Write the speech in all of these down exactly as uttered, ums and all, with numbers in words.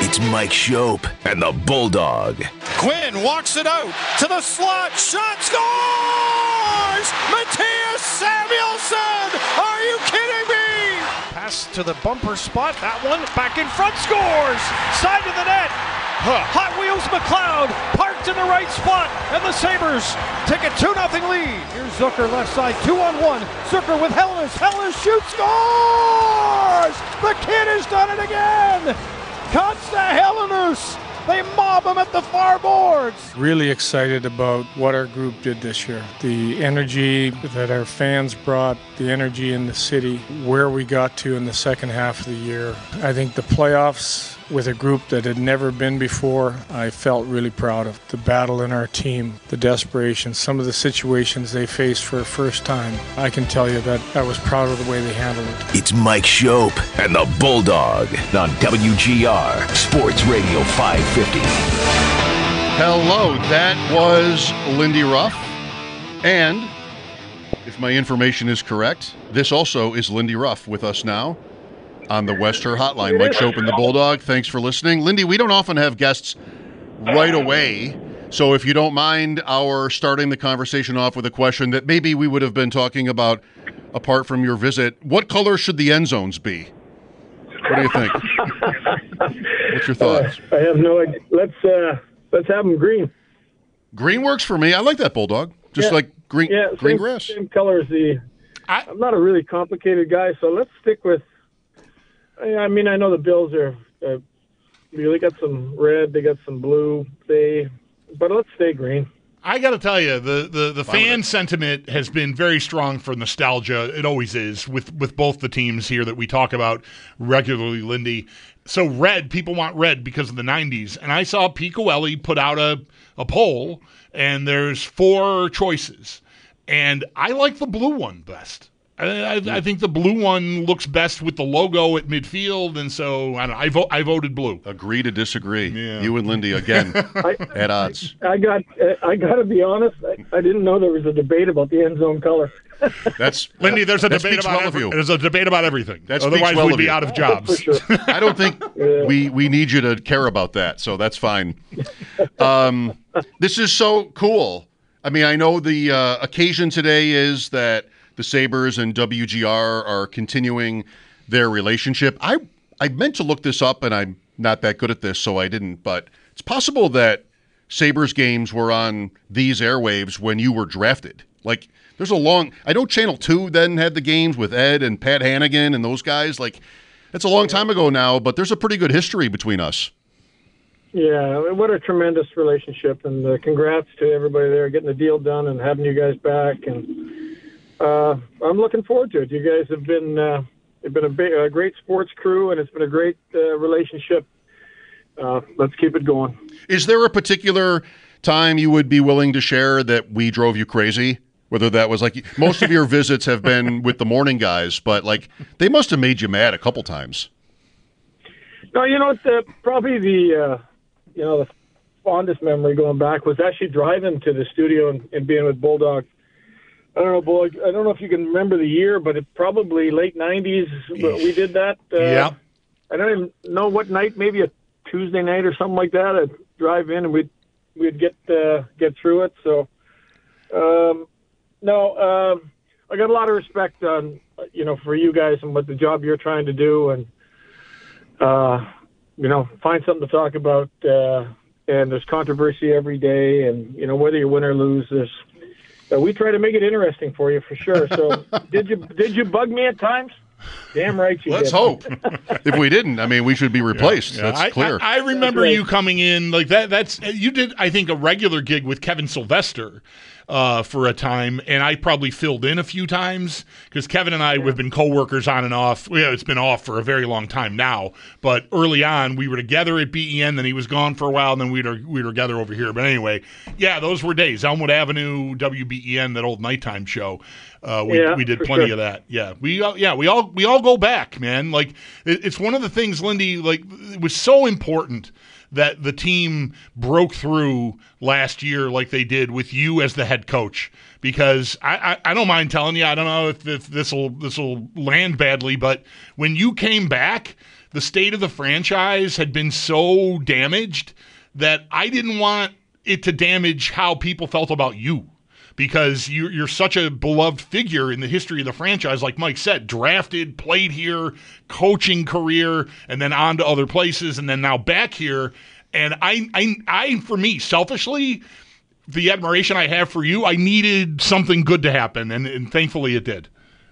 It's Mike Schopp and the Bulldog. Quinn walks it out to the slot. Shot scores! Matthias Samuelsson! Are you kidding me? Pass to the bumper spot. That one back in front. Scores! Side of the net. Huh. Hot Wheels McLeod parked in the right spot, and the Sabres take a two nothing lead. Here's Zucker left side, two on one. Zucker with Hellenis. Hellenis shoots, scores! The kid has done it again! Cuts to Hellenis. They mob him at the far boards. Really excited about what our group did this year. The energy that our fans brought, the energy in the city, where we got to in the second half of the year. I think the playoffs with a group that had never been before, I felt really proud of. The battle in our team, the desperation, some of the situations they faced for the first time. I can tell you that I was proud of the way they handled it. It's Mike Schopp and the Bulldog on W G R Sports Radio five fifty. Hello, that was Lindy Ruff. And if my information is correct, this also is Lindy Ruff with us now on the Wester Hotline. Mike Schopp and the Bulldog, thanks for listening. Lindy, we don't often have guests right away, so if you don't mind our starting the conversation off with a question that maybe we would have been talking about apart from your visit, what color should the end zones be? What do you think? What's your thoughts? Uh, I have no idea. Let's, uh, let's have them green. Green works for me. I like that, Bulldog. Just yeah. like green, yeah, green same, grass. Same color as the... I, I'm not a really complicated guy, so let's stick with... I mean, I know the Bills are, uh, they got some red, they got some blue, they, but let's stay green. I got to tell you, the, the, the fan sentiment has been very strong for nostalgia. It always is with, with both the teams here that we talk about regularly, Lindy. So red, people want red because of the nineties. And I saw Pete Coelho put out a, a poll, and there's four choices. And I like the blue one best. I, I, I think the blue one looks best with the logo at midfield, and so I don't know, I, vo- I voted blue. Agree to disagree. Yeah. You and Lindy again I, at odds. I got I got to be honest. I, I didn't know there was a debate about the end zone color. That's Lindy. There's a that debate about well every, there's a debate about everything. That Otherwise, well we'd of be you. out of jobs. Oh, for sure. I don't think yeah. we we need you to care about that, so that's fine. Um, this is so cool. I mean, I know the uh, occasion today is that the Sabres and W G R are continuing their relationship. I I meant to look this up, and I'm not that good at this, so I didn't. But it's possible that Sabres games were on these airwaves when you were drafted. Like, there's a long – I know Channel two then had the games with Ed and Pat Hannigan and those guys. Like, it's a long time ago now, but there's a pretty good history between us. Yeah, what a tremendous relationship, and uh, congrats to everybody there getting the deal done and having you guys back. And uh, I'm looking forward to it. You guys have been uh, you've been a, big, a great sports crew, and it's been a great uh, relationship. Uh, let's keep it going. Is there a particular time you would be willing to share that we drove you crazy? Whether that was like most of your visits have been with the morning guys, but like they must have made you mad a couple times. No, you know, the, probably the uh, you know the fondest memory going back was actually driving to the studio and, and being with Bulldog. I don't know, Bulldog. I don't know if you can remember the year, but it probably late nineties. We did that. Uh, yeah. I don't even know what night. Maybe a Tuesday night or something like that. I'd drive in and we'd we'd get uh, get through it. So. Um, No, um, I got a lot of respect, on, you know, for you guys and what the job you're trying to do, and uh, you know, find something to talk about. Uh, and there's controversy every day, and you know, whether you win or lose, there's. Uh, we try to make it interesting for you, for sure. So, did you did you bug me at times? Damn right you Let's did. hope. If we didn't, I mean, we should be replaced. Yeah, yeah. That's I, clear. I, I remember That's right. you coming in like that. That's you did. I think a regular gig with Kevin Sylvester uh, for a time, and I probably filled in a few times because Kevin and I yeah. have been coworkers on and off. Yeah, it's been off for a very long time now, but early on we were together at B E N. Then he was gone for a while, and then we were we were together over here. But anyway, yeah, those were days. Elmwood Avenue, W B E N, that old nighttime show. Uh, we yeah, we did plenty sure. of that. Yeah, we uh, yeah we all we all go back, man. Like it, it's one of the things, Lindy. Like it was so important that the team broke through last year like they did with you as the head coach. Because I, I, I don't mind telling you, I don't know if, if this will this will land badly, but when you came back, the state of the franchise had been so damaged that I didn't want it to damage how people felt about you. Because you're, you're such a beloved figure in the history of the franchise, like Mike said, drafted, played here, coaching career, and then on to other places, and then now back here. And I, I, I, for me, selfishly, the admiration I have for you, I needed something good to happen, and, and thankfully it did.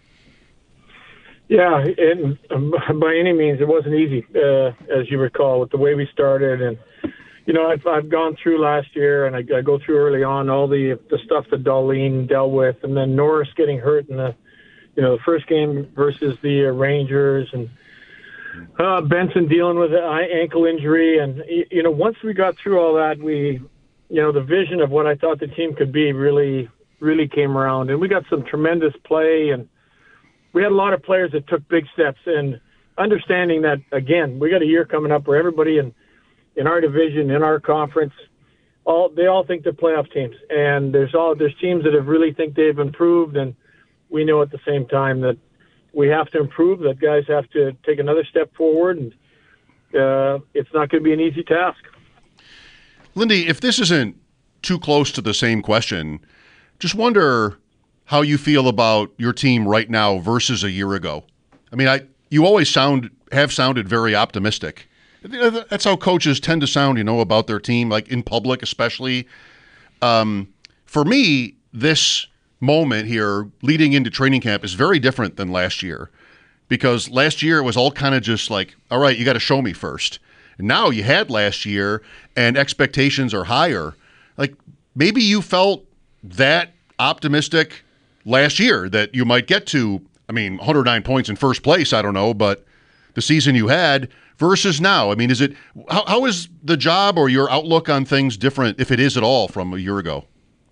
Yeah, and um, by any means, it wasn't easy, uh, as you recall, with the way we started. And you know, I've, I've gone through last year, and I, I go through early on all the the stuff that Darlene dealt with, and then Norris getting hurt in the, you know, the first game versus the uh, Rangers, and uh, Benson dealing with an ankle injury, and you know, once we got through all that, we, you know, the vision of what I thought the team could be really, really came around, and we got some tremendous play, and we had a lot of players that took big steps, and understanding that again, we got a year coming up where everybody in in our division, in our conference, all they all think they're playoff teams, and there's all there's teams that have really think they've improved, and we know at the same time that we have to improve. That guys have to take another step forward, and uh, it's not going to be an easy task. Lindy, if this isn't too close to the same question, just wonder how you feel about your team right now versus a year ago. I mean, I you always sound have sounded very optimistic. That's how coaches tend to sound, you know, about their team, like in public especially. Um, for me, this moment here leading into training camp is very different than last year, because last year it was all kind of just like, all right, you got to show me first. And now you had last year and expectations are higher. Like maybe you felt that optimistic last year that you might get to, I mean, one hundred nine points in first place, I don't know, but the season you had versus now. I mean, is it how, how is the job or your outlook on things different, if it is at all, from a year ago?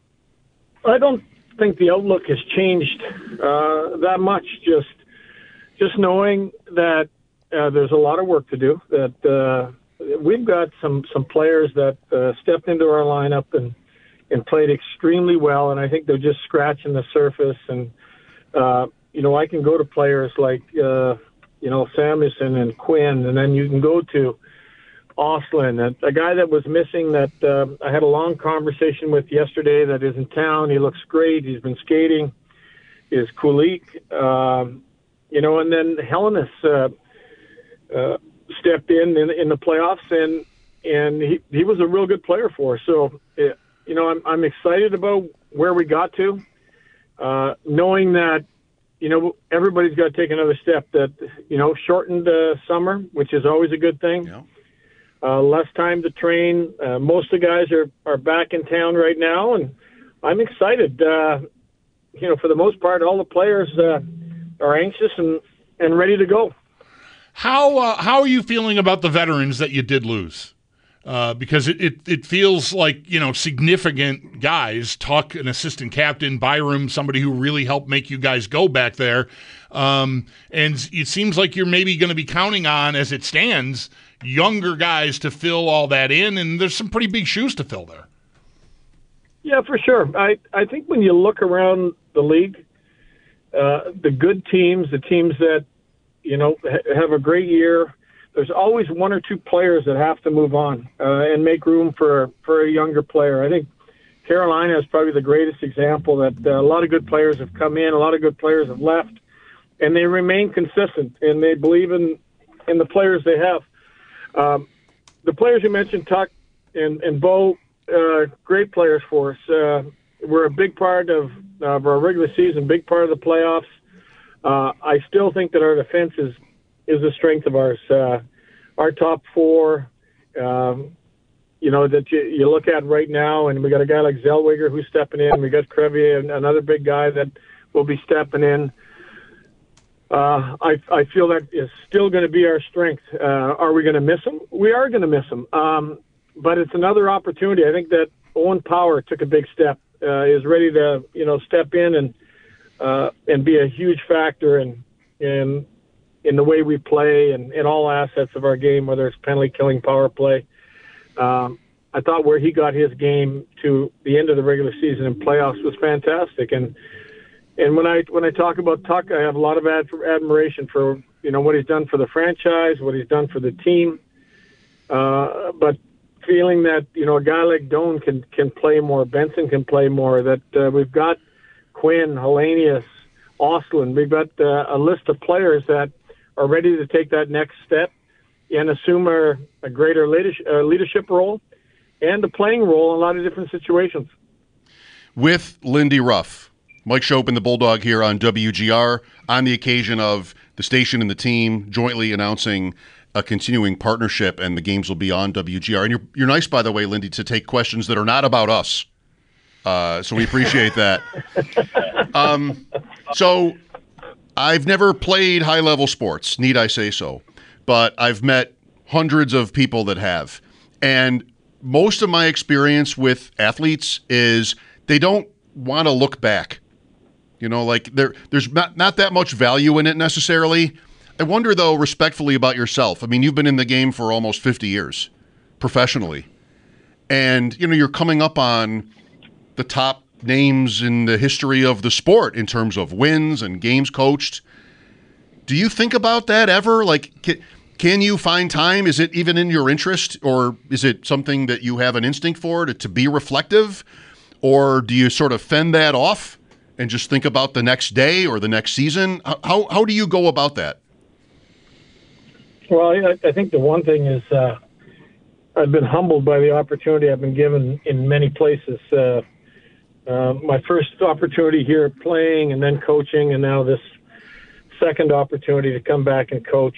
I don't think the outlook has changed uh, that much. Just just knowing that uh, there's a lot of work to do. That uh, we've got some some players that uh, stepped into our lineup and and played extremely well, and I think they're just scratching the surface. And uh, you know, I can go to players like. Uh, you know, Samuelson and Quinn, and then you can go to Oslin, a, a guy that was missing that uh, I had a long conversation with yesterday that is in town. He looks great. He's been skating. Is Kulik, um, you know, and then Hellenis uh, uh, stepped in, in in the playoffs, and and he, he was a real good player for us. So, uh, you know, I'm, I'm excited about where we got to, uh, knowing that, you know, everybody's got to take another step. That, you know, shortened uh, summer, which is always a good thing. Yeah. Uh, less time to train. Uh, most of the guys are, are back in town right now, and I'm excited. Uh, you know, for the most part, all the players uh, are anxious and, and ready to go. How uh, how are you feeling about the veterans that you did lose? Uh, because it, it, it feels like, you know, significant guys, Tuck, an assistant captain, Byram, somebody who really helped make you guys go back there. Um, and it seems like you're maybe going to be counting on, as it stands, younger guys to fill all that in, and there's some pretty big shoes to fill there. Yeah, for sure. I, I think when you look around the league, uh, the good teams, the teams that, you know, ha- have a great year, there's always one or two players that have to move on uh, and make room for, for a younger player. I think Carolina is probably the greatest example that uh, a lot of good players have come in, a lot of good players have left, and they remain consistent, and they believe in, in the players they have. Um, the players you mentioned, Tuck and, and Bo, uh, great players for us. Uh, we're a big part of, of our regular season, big part of the playoffs. Uh, I still think that our defense is is a strength of ours. Uh, our top four, um, you know, that you, you look at right now, and we got a guy like Zellweger who's stepping in. We got Crevier, another big guy that will be stepping in. Uh, I, I feel that is still going to be our strength. Uh, are we going to miss him? We are going to miss him. Um, but it's another opportunity. I think that Owen Power took a big step, uh, is ready to, you know, step in and uh, and be a huge factor in in in the way we play and in all assets of our game, whether it's penalty killing, power play. Um, I thought where he got his game to the end of the regular season and playoffs was fantastic. And and when I when I talk about Tuck, I have a lot of ad- admiration for you know what he's done for the franchise, what he's done for the team. Uh, but feeling that you know a guy like Doan can can play more, Benson can play more. That uh, we've got Quinn, Hellenius, Ostlund. We've got uh, a list of players that are ready to take that next step and assume a, a greater leadership, uh, leadership role and a playing role in a lot of different situations. With Lindy Ruff, Mike Schopp and the Bulldog here on W G R on the occasion of the station and the team jointly announcing a continuing partnership, and the games will be on W G R. And you're, you're nice, by the way, Lindy, to take questions that are not about us. Uh, so we appreciate that. Um, so I've never played high-level sports, need I say so, but I've met hundreds of people that have. And most of my experience with athletes is they don't want to look back. You know, like there, there's not, not that much value in it necessarily. I wonder, though, respectfully about yourself. I mean, you've been in the game for almost fifty years professionally. And, you know, you're coming up on the top names in the history of the sport in terms of wins and games coached. Do you think about that ever? Like, can, can you find time? Is it even in your interest, or is it something that you have an instinct for to, to be reflective? Or do you sort of fend that off and just think about the next day or the next season? How how do you go about that? Well, I, I think the one thing is uh, I've been humbled by the opportunity I've been given in many places. Uh, uh, my first opportunity here playing and then coaching, and now this second opportunity to come back and coach.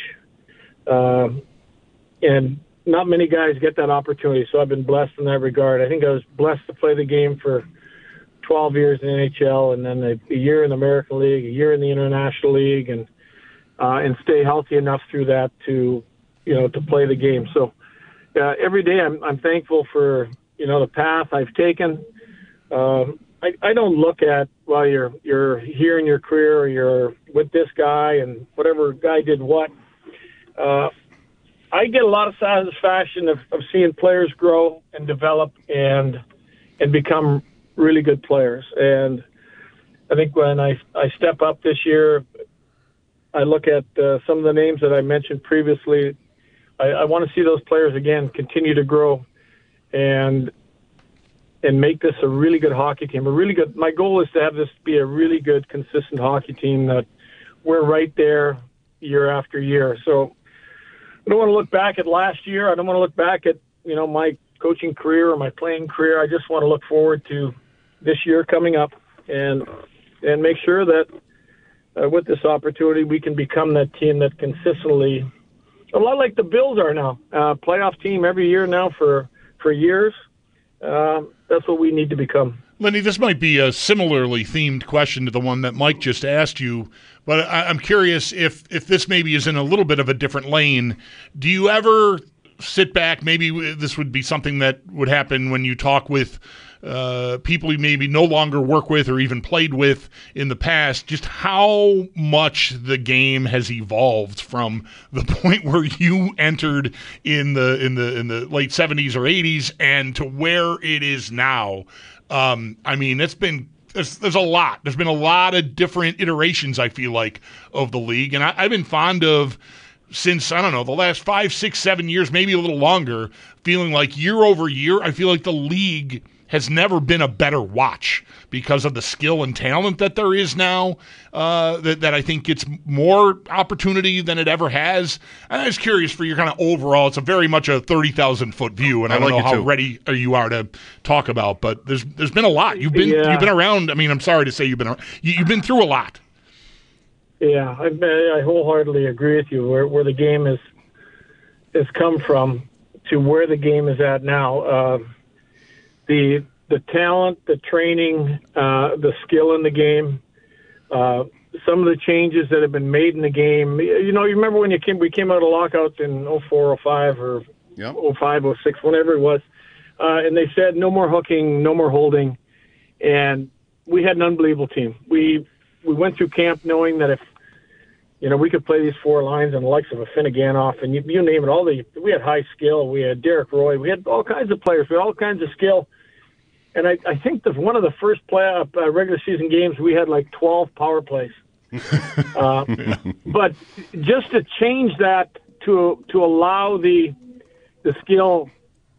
Um, and not many guys get that opportunity, so I've been blessed in that regard. I think I was blessed to play the game for twelve years in the N H L, and then a, a year in the American League, a year in the International League, and uh, and stay healthy enough through that to, you know, to play the game. So uh, every day I'm, I'm thankful for, you know, the path I've taken. Um, I, I don't look at, well, you're you're here in your career, or you're with this guy, and whatever guy did what. Uh, I get a lot of satisfaction of, of seeing players grow and develop and and become really good players. And I think when I, I step up this year, I look at uh, some of the names that I mentioned previously. I, I want to see those players, again, continue to grow and and make this a really good hockey team. A really good. My goal is to have this be a really good, consistent hockey team that we're right there year after year. So I don't want to look back at last year. I don't want to look back at, you know, my coaching career or my playing career. I just want to look forward to this year coming up and and make sure that uh, with this opportunity we can become that team that consistently, a lot like the Bills are now, uh, playoff team every year now for, for years. Uh, that's what we need to become. Lenny, this might be a similarly themed question to the one that Mike just asked you, but I, I'm curious if, if this maybe is in a little bit of a different lane. Do you ever sit back, maybe this would be something that would happen when you talk with uh, people you maybe no longer work with or even played with in the past, just how much the game has evolved from the point where you entered in the in the in the late seventies or eighties and to where it is now? Um, I mean, it's been there's there's a lot. There's been a lot of different iterations, I feel like, of the league, and I, I've been fond of, since, I don't know, the last five, six, seven years, maybe a little longer, feeling like year over year, I feel like the league has never been a better watch because of the skill and talent that there is now, uh, that, that I think gets more opportunity than it ever has. I'm just curious for your kind of overall, it's a very much a thirty thousand foot view, and I, I don't like know how too. ready you are to talk about, but there's there's been a lot. You've been yeah. you've been around. I mean, I'm sorry to say you've been around. You, you've been through a lot. Yeah, I, I wholeheartedly agree with you. Where where the game is has come from to where the game is at now. Uh, the the talent, the training, uh, the skill in the game, uh, some of the changes that have been made in the game. You know, you remember when you came, we came out of lockout in oh four, oh five, or yep. oh five, oh six, whenever it was, uh, and they said no more hooking, no more holding, and we had an unbelievable team. We we went through camp knowing that if you know, we could play these four lines and the likes of a Finneganoff, and you, you name it. All the we had high skill. We had Derek Roy. We had all kinds of players. We had all kinds of skill. And I, I think that one of the first play uh, regular season games, we had like twelve power plays. uh, but just to change that to to allow the the skill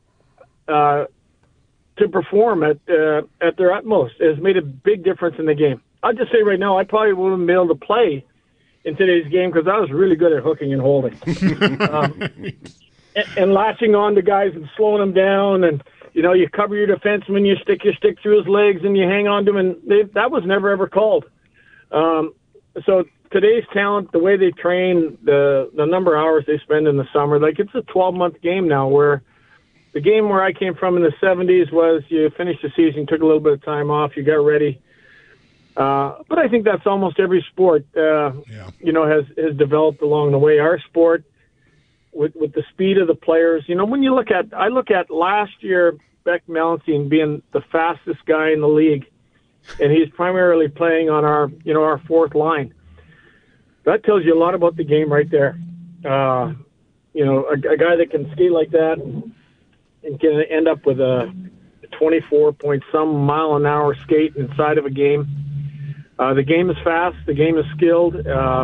uh, to perform at uh, at their utmost has made a big difference in the game. I'll just say right now, I probably wouldn't be able to play in today's game because I was really good at hooking and holding, um, and, and latching on to guys and slowing them down. And you know, you cover your defenseman, you stick your stick through his legs, and you hang on to him. And they, that was never ever called. Um, so today's talent, the way they train, the the number of hours they spend in the summer, like it's a twelve month game now. Where the game where I came from in the seventies was you finished the season, took a little bit of time off, you got ready. Uh, but I think that's almost every sport, uh, yeah. you know, has, has developed along the way. Our sport, with with the speed of the players, you know, when you look at, I look at last year, Beck Melanson being the fastest guy in the league, and he's primarily playing on our, you know, our fourth line. That tells you a lot about the game right there. Uh, you know, a, a guy that can skate like that and, and can end up with a twenty-four point some mile an hour skate inside of a game. Uh, the game is fast. The game is skilled, uh,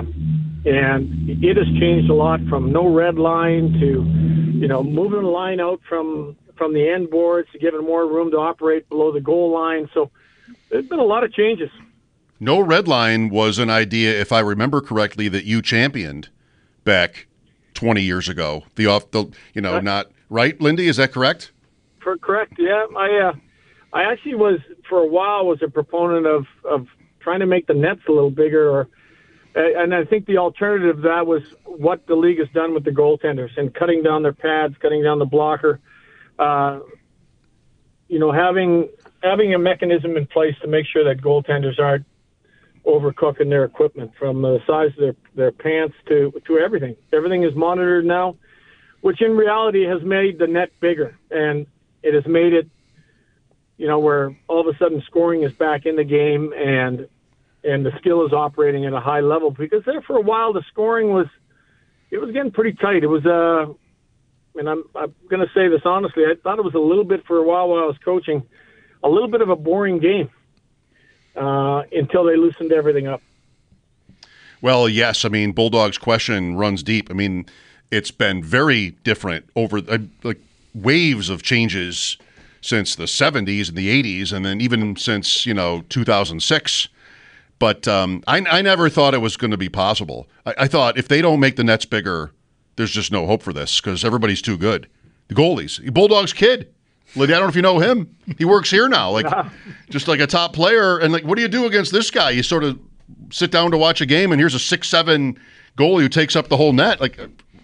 and it has changed a lot from no red line to, you know, moving the line out from from the end boards to giving more room to operate below the goal line. So there's been a lot of changes. No red line was an idea, if I remember correctly, that you championed back twenty years ago. The off the, you know, not right, Lindy. Is that correct? For correct. Yeah, I uh, I actually was for a while was a proponent of of. trying to make the nets a little bigger, or, and I think the alternative to that was what the league has done with the goaltenders and cutting down their pads, cutting down the blocker. Uh, you know, having having a mechanism in place to make sure that goaltenders aren't overcooking their equipment, from the size of their, their pants to to everything. Everything is monitored now, which in reality has made the net bigger, and it has made it, you know, where all of a sudden scoring is back in the game and and the skill is operating at a high level. Because there for a while the scoring was, it was getting pretty tight. It was, uh, and I'm, I'm going to say this honestly, I thought it was a little bit for a while while I was coaching, a little bit of a boring game uh, until they loosened everything up. Well, yes. I mean, Bulldog's question runs deep. I mean, it's been very different over uh, like waves of changes since the seventies and the eighties, and then even since, you know, two thousand six. But um, I, I never thought it was going to be possible. I, I thought if they don't make the nets bigger, there's just no hope for this because everybody's too good. The goalies. Bulldog's kid. Lydia, I don't know if you know him. He works here now, like just like a top player. And like, what do you do against this guy? You sort of sit down to watch a game, and here's a six seven goalie who takes up the whole net. Like,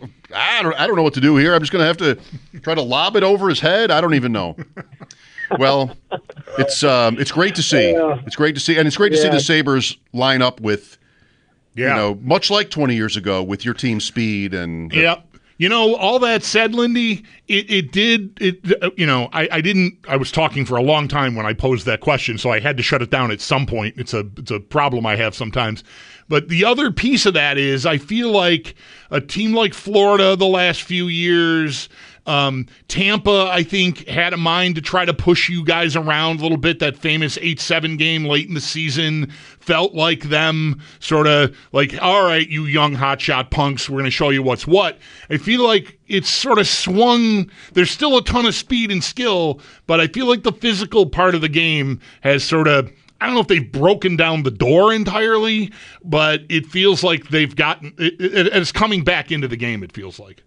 I don't, I don't know what to do here. I'm just going to have to try to lob it over his head. I don't even know. Well, it's um, it's great to see. It's great to see, and it's great to yeah. see the Sabres line up with, yeah. you know, much like twenty years ago with your team speed and. Yeah. You know, all that said, Lindy, it, it did, it. you know, I, I didn't, I was talking for a long time when I posed that question, so I had to shut it down at some point. It's a, it's a problem I have sometimes. But the other piece of that is I feel like a team like Florida the last few years, um, Tampa, I think, had a mind to try to push you guys around a little bit. That famous eight seven game late in the season felt like them sort of like, all right, you young hotshot punks, we're going to show you what's what. I feel like it's sort of swung. There's still a ton of speed and skill, but I feel like the physical part of the game has sort of, I don't know if they've broken down the door entirely, but it feels like they've gotten it, it, it's coming back into the game, it feels like.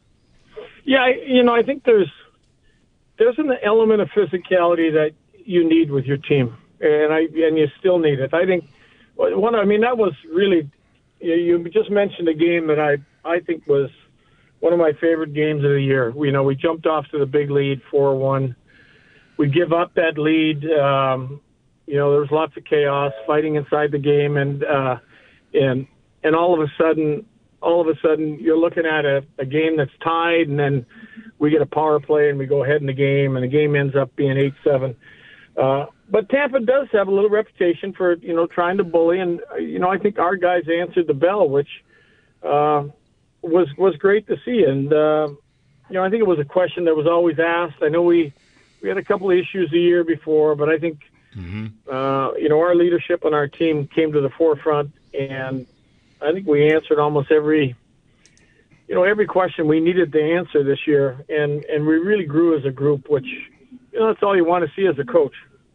Yeah, you know, I think there's there's an element of physicality that you need with your team, and I and you still need it. I think one. I mean, that was really you just mentioned a game that I I think was one of my favorite games of the year. You know, we jumped off to the big lead, four one. We give up that lead. Um, you know, there was lots of chaos, fighting inside the game, and uh, and and all of a sudden. all of a sudden you're looking at a, a game that's tied, and then we get a power play and we go ahead in the game, and the game ends up being eight seven. Uh, but Tampa does have a little reputation for, you know, trying to bully. And, you know, I think our guys answered the bell, which uh, was was great to see. And uh, you know, I think it was a question that was always asked. I know we we had a couple of issues the year before, but I think mm-hmm. uh, you know, our leadership on our team came to the forefront, and I think we answered almost every you know every question we needed to answer this year, and and we really grew as a group, which you know that's all you want to see as a coach.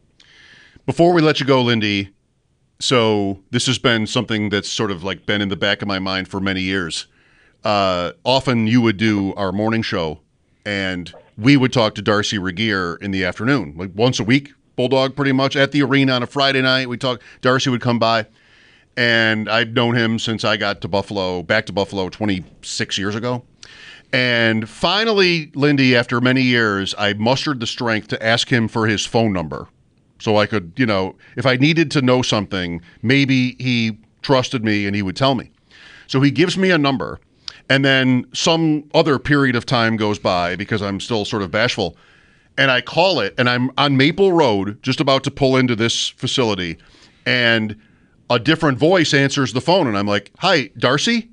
Before we let you go, Lindy, so this has been something that's sort of like been in the back of my mind for many years. Uh, often you would do our morning show, and we would talk to Darcy Regier in the afternoon, like once a week, Bulldog pretty much, at the arena on a Friday night. We talk. Darcy would come by, and I've known him since I got to Buffalo, back to Buffalo twenty-six years ago. And finally, Lindy, after many years, I mustered the strength to ask him for his phone number. So I could, you know, if I needed to know something, maybe he trusted me and he would tell me. So he gives me a number, and then some other period of time goes by because I'm still sort of bashful, and I call it, and I'm on Maple Road, just about to pull into this facility, and a different voice answers the phone, and I'm like, "Hi, Darcy?"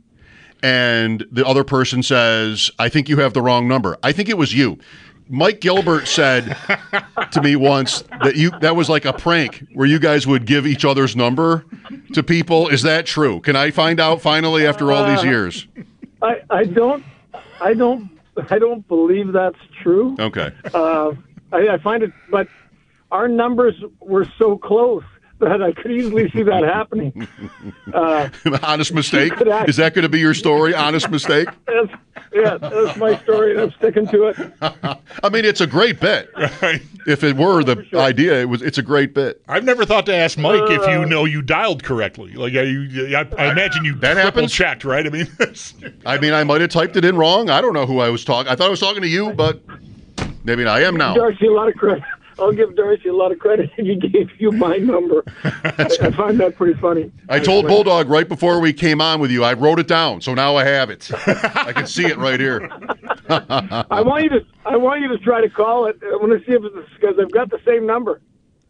And the other person says, "I think you have the wrong number." I think it was you. Mike Gilbert said to me once that you that was like a prank where you guys would give each other's number to people. Is that true? Can I find out finally after all these years? Uh, I, I don't I don't I don't believe that's true. Okay. Uh, I, I find it, but our numbers were so close that I could easily see that happening. Uh, Honest mistake? Is that going to be your story? Honest mistake? That's, yeah, that's my story, and I'm sticking to it. I mean, it's a great bit. Right. If it were the sure. idea, it was. It's a great bit. I've never thought to ask Mike uh, if you know you dialed correctly. Like, I, you, I, I imagine you that triple happens? checked, right? I mean, I mean, I might have typed it in wrong. I don't know who I was talking. I thought I was talking to you, but maybe I am now. Darcy, a lot of credit. I'll give Darcy a lot of credit. He gave you my number. I, I find that pretty funny. I told Bulldog right before we came on with you, I wrote it down, so now I have it. I can see it right here. I want you to. I want you to try to call it. I want to see if it's because I've got the same number.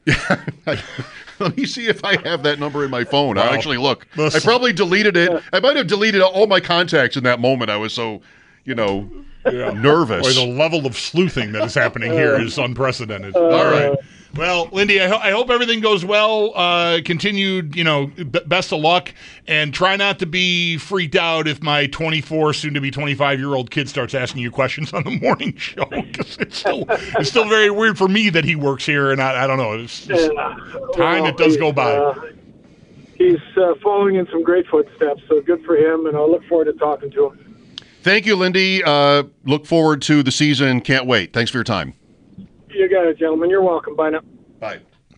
Let me see if I have that number in my phone. Wow. I'll actually look. Listen. I probably deleted it. Yeah. I might have deleted all my contacts in that moment. I was so, you know, yeah. nervous. Boy, the level of sleuthing that is happening here is unprecedented. Uh, all right. Well, Lindy, I, ho- I hope everything goes well. Uh, continued, you know, b- best of luck, and try not to be freaked out if my twenty-four, soon to be twenty-five year old kid starts asking you questions on the morning show. Because it's still, it's still very weird for me that he works here, and I, I don't know. It's just uh, time well, it does go by. Uh, he's uh, following in some great footsteps, so good for him, and I'll look forward to talking to him. Thank you, Lindy. Uh, look forward to the season. Can't wait. Thanks for your time. You got it, gentlemen. You're welcome. Bye now. Bye.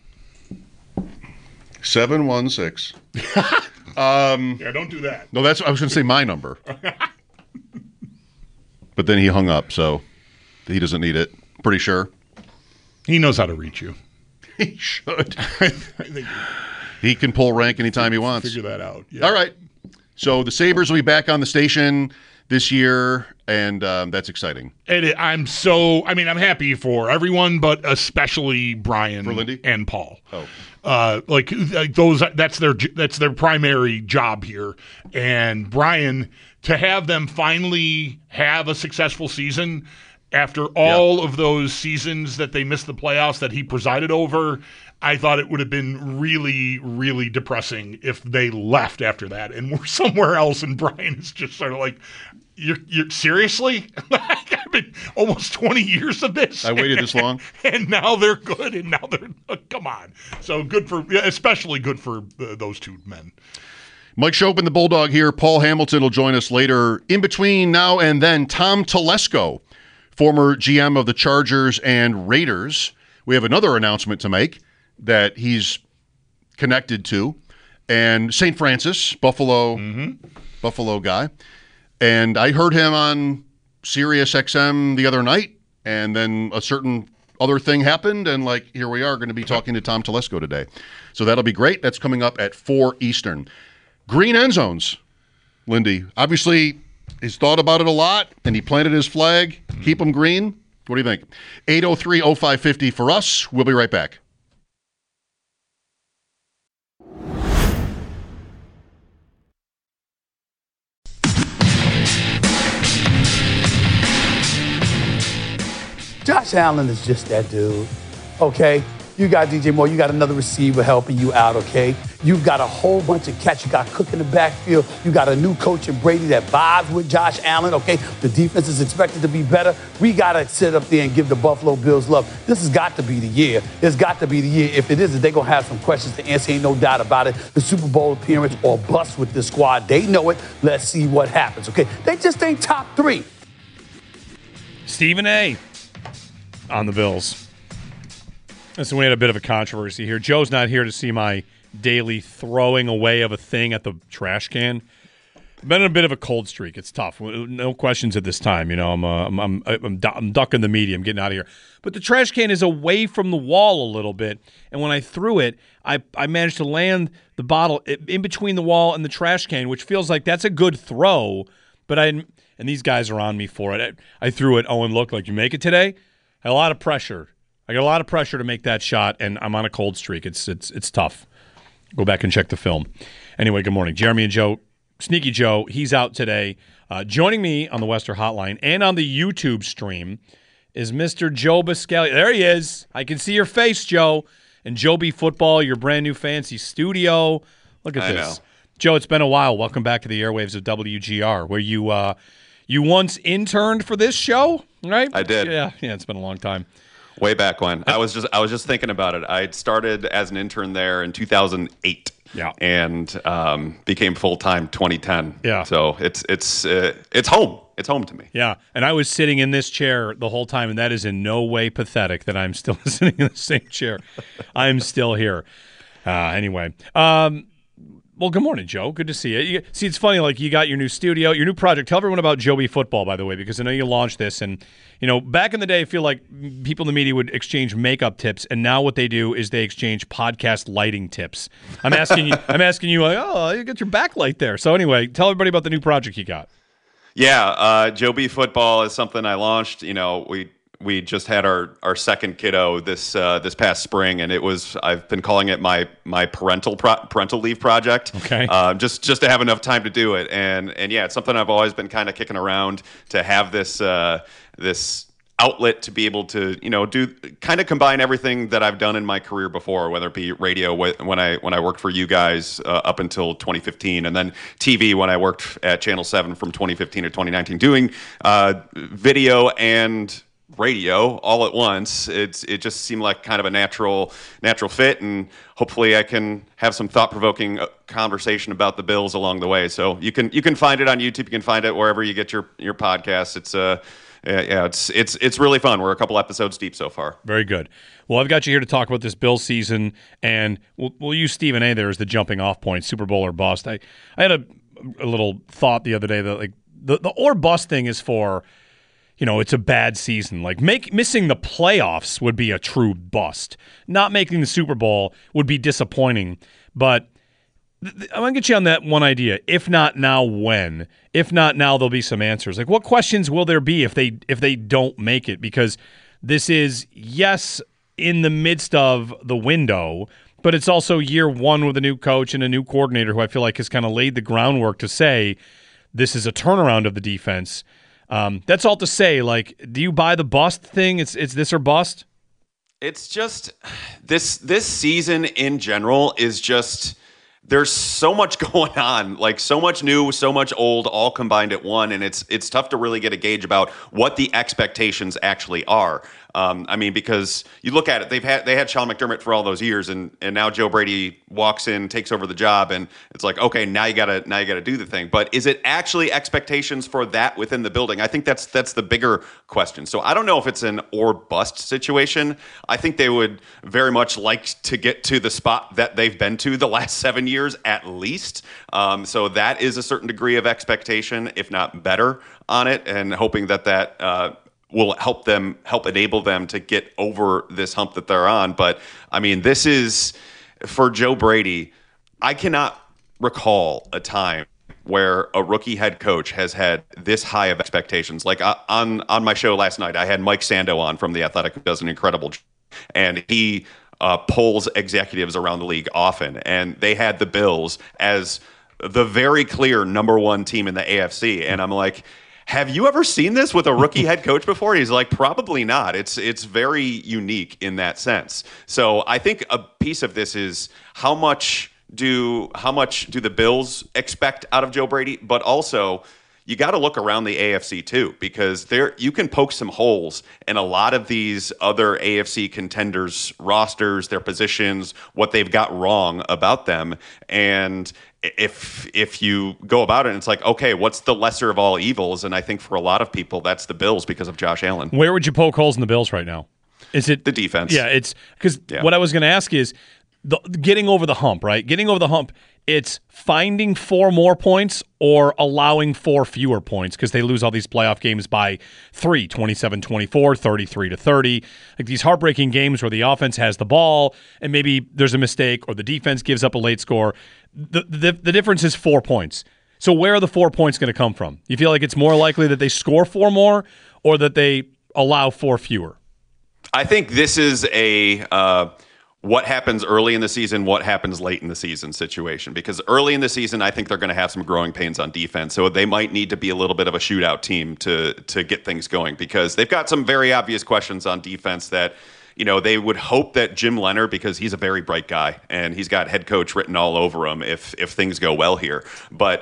seven one six. um, yeah, don't do that. No, that's I was going to say my number. But then he hung up, so he doesn't need it. Pretty sure. He knows how to reach you. He should. I think he can pull rank anytime he wants. Figure that out. Yeah. All right. So the Sabres will be back on the station this year, and um, that's exciting. And it, I'm so, I mean, I'm happy for everyone, but especially Brian for Lindy? and Paul. Oh, uh, like, like those, that's their that's their primary job here. And Brian, to have them finally have a successful season after all yeah. of those seasons that they missed the playoffs that he presided over, I thought it would have been really, really depressing if they left after that and were somewhere else. And Brian is just sort of like, "You're, you're seriously? I've been almost twenty years of this. I waited this long, and now they're good. And now they're uh, come on. So good for, especially good for uh, those two men." Mike Chopin, the Bulldog here. Paul Hamilton will join us later. In between now and then, Tom Telesco, former G M of the Chargers and Raiders. We have another announcement to make that he's connected to, and Saint Francis, Buffalo, mm-hmm. Buffalo guy. And I heard him on Sirius X M the other night, and then a certain other thing happened, and like here we are going to be talking to Tom Telesco today. So that'll be great. That's coming up at four Eastern. Green end zones, Lindy. Obviously, he's thought about it a lot, and he planted his flag. Mm-hmm. Keep them green. What do you think? eight oh three oh five fifty for us. We'll be right back. Josh Allen is just that dude, okay? You got D J Moore, you got another receiver helping you out, okay? You've got a whole bunch of catch. You got Cook in the backfield. You got a new coach in Brady that vibes with Josh Allen, okay? The defense is expected to be better. We got to sit up there and give the Buffalo Bills love. This has got to be the year. It's got to be the year. If it isn't, they're going to have some questions to answer. Ain't no doubt about it. The Super Bowl appearance or bust with this squad. They know it. Let's see what happens, okay? They just ain't top three. Stephen A. on the Bills. Listen, we had a bit of a controversy here. Joe's not here to see my daily throwing away of a thing at the trash can. I've been in a bit of a cold streak. It's tough. No questions at this time. You know, I'm uh, I'm, I'm I'm I'm ducking the media. I'm getting out of here. But the trash can is away from the wall a little bit, and when I threw it, I I managed to land the bottle in between the wall and the trash can, which feels like that's a good throw. But I and these guys are on me for it. I, I threw it. Owen, look, like you make it today. Had a lot of pressure. I got a lot of pressure to make that shot, and I'm on a cold streak. It's it's it's tough. Go back and check the film. Anyway, good morning. Jeremy and Joe, Sneaky Joe, he's out today. Uh, joining me on the Wester Hotline and on the YouTube stream is Mister Joe Buscaglia. There he is. I can see your face, Joe. And Joe B Football, your brand new fancy studio. Look at I this. know. Joe, it's been a while. Welcome back to the airwaves of W G R, where you uh, you once interned for this show, right? I did. Yeah, yeah, it's been a long time. Way back when. I was just I was just thinking about it. I started as an intern there in two thousand eight. Yeah. And um, became full-time twenty ten. Yeah. So it's it's uh, it's home. It's home to me. Yeah. And I was sitting in this chair the whole time, and that is in no way pathetic that I'm still sitting in the same chair. I'm still here. Uh, anyway. Um, well, good morning, Joe. Good to see you. you. See, it's funny, like you got your new studio, your new project. Tell everyone about Joe B Football, by the way, because I know you launched this, and you know, back in the day, I feel like people in the media would exchange makeup tips, and now what they do is they exchange podcast lighting tips. I'm asking you, I'm asking you, like, oh, you got your backlight there. So anyway, tell everybody about the new project you got. Yeah, uh, Joe B Football is something I launched. You know, we we just had our, our second kiddo this uh, this past spring, and it was I've been calling it my my parental pro- parental leave project. Okay, uh, just just to have enough time to do it, and and yeah, it's something I've always been kind of kicking around to have this uh, this outlet to be able to you know do kind of combine everything that I've done in my career before, whether it be radio when I when I worked for you guys uh, up until twenty fifteen, and then T V when I worked at Channel seven from twenty fifteen to twenty nineteen, doing uh, video and radio all at once. It's it just seemed like kind of a natural natural fit, and hopefully I can have some thought-provoking conversation about the Bills along the way. So you can you can find it on YouTube. You can find it wherever you get your your podcasts. It's uh yeah, yeah it's it's it's really fun. We're a couple episodes deep so far. Very good. Well, I've got you here to talk about this Bills season, and we'll, we'll use Stephen A. there as the jumping off point, Super Bowl or bust. I I had a, a little thought the other day that like the the or bust thing is for, you know, it's a bad season. Like make missing the playoffs would be a true bust. Not making the Super Bowl would be disappointing. But th- th- I'm going to get you on that one idea. If not now, when? If not now, there'll be some answers. Like what questions will there be if they if they don't make it? Because this is, yes, in the midst of the window, but it's also year one with a new coach and a new coordinator who I feel like has kind of laid the groundwork to say this is a turnaround of the defense. Um, that's all to say, like, do you buy the bust thing? It's it's this or bust? It's just this this season in general is just there's so much going on, like so much new, so much old, all combined at one, and it's it's tough to really get a gauge about what the expectations actually are. Um, I mean, because you look at it, they've had they had Sean McDermott for all those years, and and now Joe Brady walks in, takes over the job, and it's like, okay, now you gotta now you gotta do the thing. But is it actually expectations for that within the building? I think that's that's the bigger question. So I don't know if it's an or bust situation. I think they would very much like to get to the spot that they've been to the last seven years at least. Um, so that is a certain degree of expectation, if not better, on it, and hoping that that. Uh, will help them, help enable them to get over this hump that they're on. But, I mean, this is, for Joe Brady, I cannot recall a time where a rookie head coach has had this high of expectations. Like, uh, on, on my show last night, I had Mike Sando on from The Athletic, who does an incredible job, and he uh, polls executives around the league often, and they had the Bills as the very clear number one team in the A F C. And I'm like, have you ever seen this with a rookie head coach before? He's like, probably not. It's it's very unique in that sense. So I think a piece of this is how much do how much do the Bills expect out of Joe Brady, but also you got to look around the A F C too, because there you can poke some holes in a lot of these other A F C contenders' rosters, their positions, what they've got wrong about them, and if if you go about it, and it's like, okay, what's the lesser of all evils? And I think for a lot of people, that's the Bills because of Josh Allen. Where would you poke holes in the Bills right now? Is it the defense? Yeah, it's because yeah. what I was going to ask is the, getting over the hump, right? Getting over the hump. It's finding four more points or allowing four fewer points because they lose all these playoff games by three, twenty-seven twenty-four, thirty-three to thirty. Like these heartbreaking games where the offense has the ball and maybe there's a mistake or the defense gives up a late score. The, the, the difference is four points. So where are the four points going to come from? You feel like it's more likely that they score four more or that they allow four fewer? I think this is a uh, what happens early in the season, what happens late in the season situation. Because early in the season, I think they're going to have some growing pains on defense. So they might need to be a little bit of a shootout team to to get things going because they've got some very obvious questions on defense that, you know, they would hope that Jim Leonard, because he's a very bright guy and he's got head coach written all over him if if things go well here. But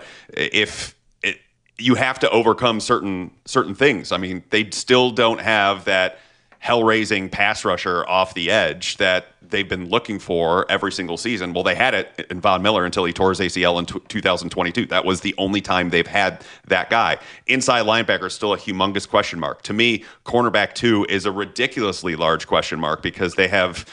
if it, you have to overcome certain certain things. I mean, they still don't have that hell-raising pass rusher off the edge that they've been looking for every single season. Well, they had it in Von Miller until he tore his A C L in two thousand twenty-two. That was the only time they've had that guy. Inside linebacker is still a humongous question mark. To me, cornerback two is a ridiculously large question mark because they have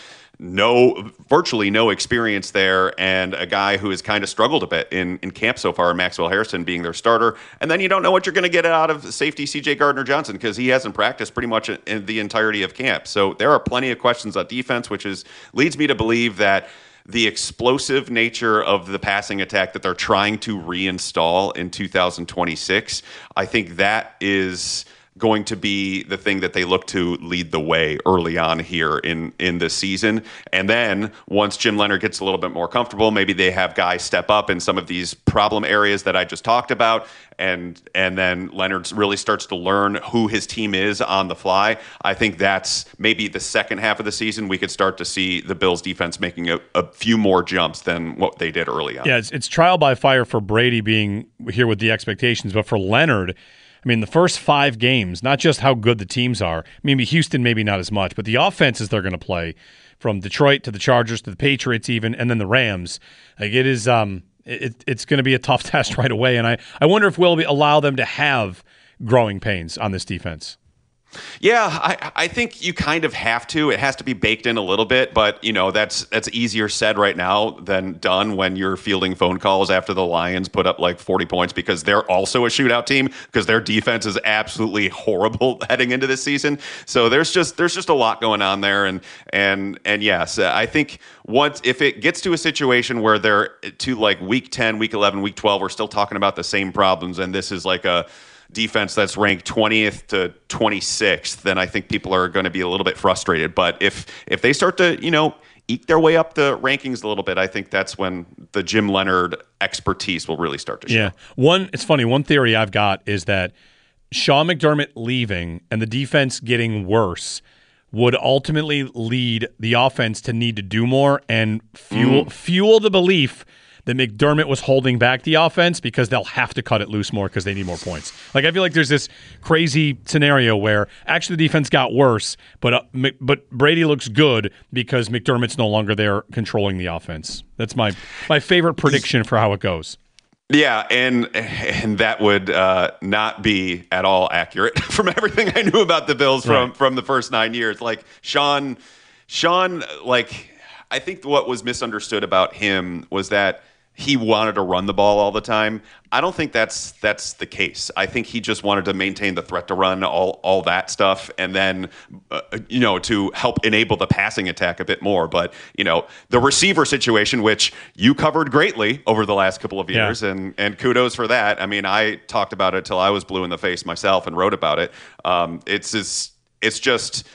no, virtually no experience there, and a guy who has kind of struggled a bit in, in camp so far, Maxwell Harrison being their starter. And then you don't know what you're going to get out of safety C J Gardner-Johnson because he hasn't practiced pretty much in the entirety of camp. So there are plenty of questions on defense, which is leads me to believe that the explosive nature of the passing attack that they're trying to reinstall in two thousand twenty-six, I think that is going to be the thing that they look to lead the way early on here in, in this season. And then once Jim Leonard gets a little bit more comfortable, maybe they have guys step up in some of these problem areas that I just talked about. And and then Leonard really starts to learn who his team is on the fly. I think that's maybe the second half of the season we could start to see the Bills defense making a, a few more jumps than what they did early on. Yeah, it's, it's trial by fire for Brady being here with the expectations, but for Leonard, I mean, the first five games, not just how good the teams are. Maybe Houston, maybe not as much, but the offenses they're going to play from Detroit to the Chargers to the Patriots even, and then the Rams. Like it is, um, it, it's going to be a tough test right away. And I, I wonder if we'll be, allow them to have growing pains on this defense. Yeah, I, I think you kind of have to. It has to be baked in a little bit, but you know that's that's easier said right now than done when you're fielding phone calls after the Lions put up like forty points because they're also a shootout team because their defense is absolutely horrible heading into this season. So there's just there's just a lot going on there, and and and yes, I think once if it gets to a situation where they're to like week ten, week eleven, week twelve, we're still talking about the same problems, and this is like a defense that's ranked twentieth to twenty-sixth, then I think people are going to be a little bit frustrated. But if if they start to, you know, eke their way up the rankings a little bit, I think that's when the Jim Leonard expertise will really start to show. Yeah. One, it's funny, one theory I've got is that Sean McDermott leaving and the defense getting worse would ultimately lead the offense to need to do more and fuel mm. fuel the belief that McDermott was holding back the offense because they'll have to cut it loose more because they need more points. Like I feel like there's this crazy scenario where actually the defense got worse, but uh, but Brady looks good because McDermott's no longer there controlling the offense. That's my my favorite prediction for how it goes. Yeah, and and that would uh, not be at all accurate from everything I knew about the Bills from, right. from the first nine years. Like Sean, Sean, like I think what was misunderstood about him was that he wanted to run the ball all the time. I don't think that's that's the case. I think he just wanted to maintain the threat to run, all all that stuff, and then uh, you know to help enable the passing attack a bit more. But you know the receiver situation, which you covered greatly over the last couple of years, yeah. and and kudos for that. I mean, I talked about it till I was blue in the face myself and wrote about it. Um, it's just, it's just.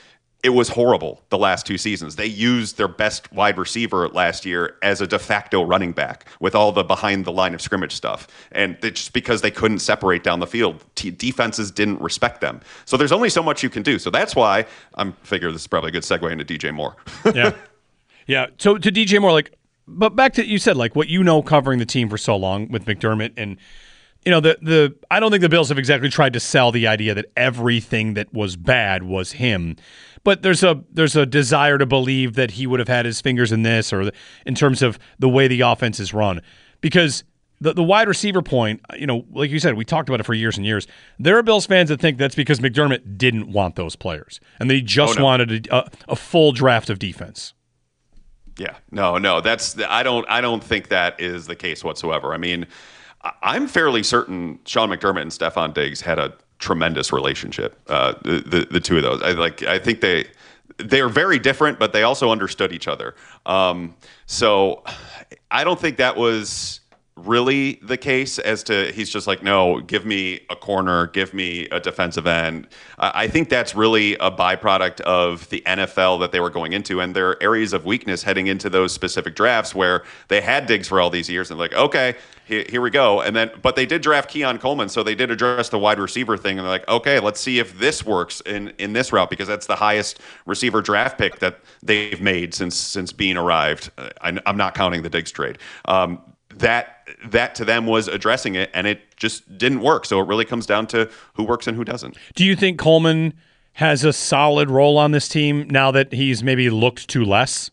it was horrible the last two seasons. They used their best wide receiver last year as a de facto running back with all the behind the line of scrimmage stuff. And it's just because they couldn't separate down the field, T- defenses didn't respect them. So there's only so much you can do. So that's why I'm figure this is probably a good segue into D J Moore. yeah. Yeah. So to D J Moore, like, but back to you said, like what you know covering the team for so long with McDermott and you know, the the I don't think the Bills have exactly tried to sell the idea that everything that was bad was him. But there's a there's a desire to believe that he would have had his fingers in this or the, in terms of the way the offense is run. Because the the wide receiver point, you know, like you said, we talked about it for years and years. There are Bills fans that think that's because McDermott didn't want those players and they just oh, no. wanted a, a full draft of defense. Yeah, no, no, that's I don't I don't think that is the case whatsoever. I mean, I'm fairly certain Sean McDermott and Stefon Diggs had a tremendous relationship. Uh, the, the the two of those, I like. I think they they are very different, but they also understood each other. Um, so I don't think that was really the case as to he's just like, no, give me a corner, give me a defensive end. I think that's really a byproduct of the N F L that they were going into and their areas of weakness heading into those specific drafts where they had Diggs for all these years and like, okay, here, here we go. And then, but they did draft Keon Coleman. So they did address the wide receiver thing. And they're like, okay, let's see if this works in, in this route, because that's the highest receiver draft pick that they've made since, since being arrived. I, I'm not counting the Diggs trade. Um, that, that to them was addressing it, and it just didn't work. So it really comes down to who works and who doesn't. Do you think Coleman has a solid role on this team now that he's maybe looked to less?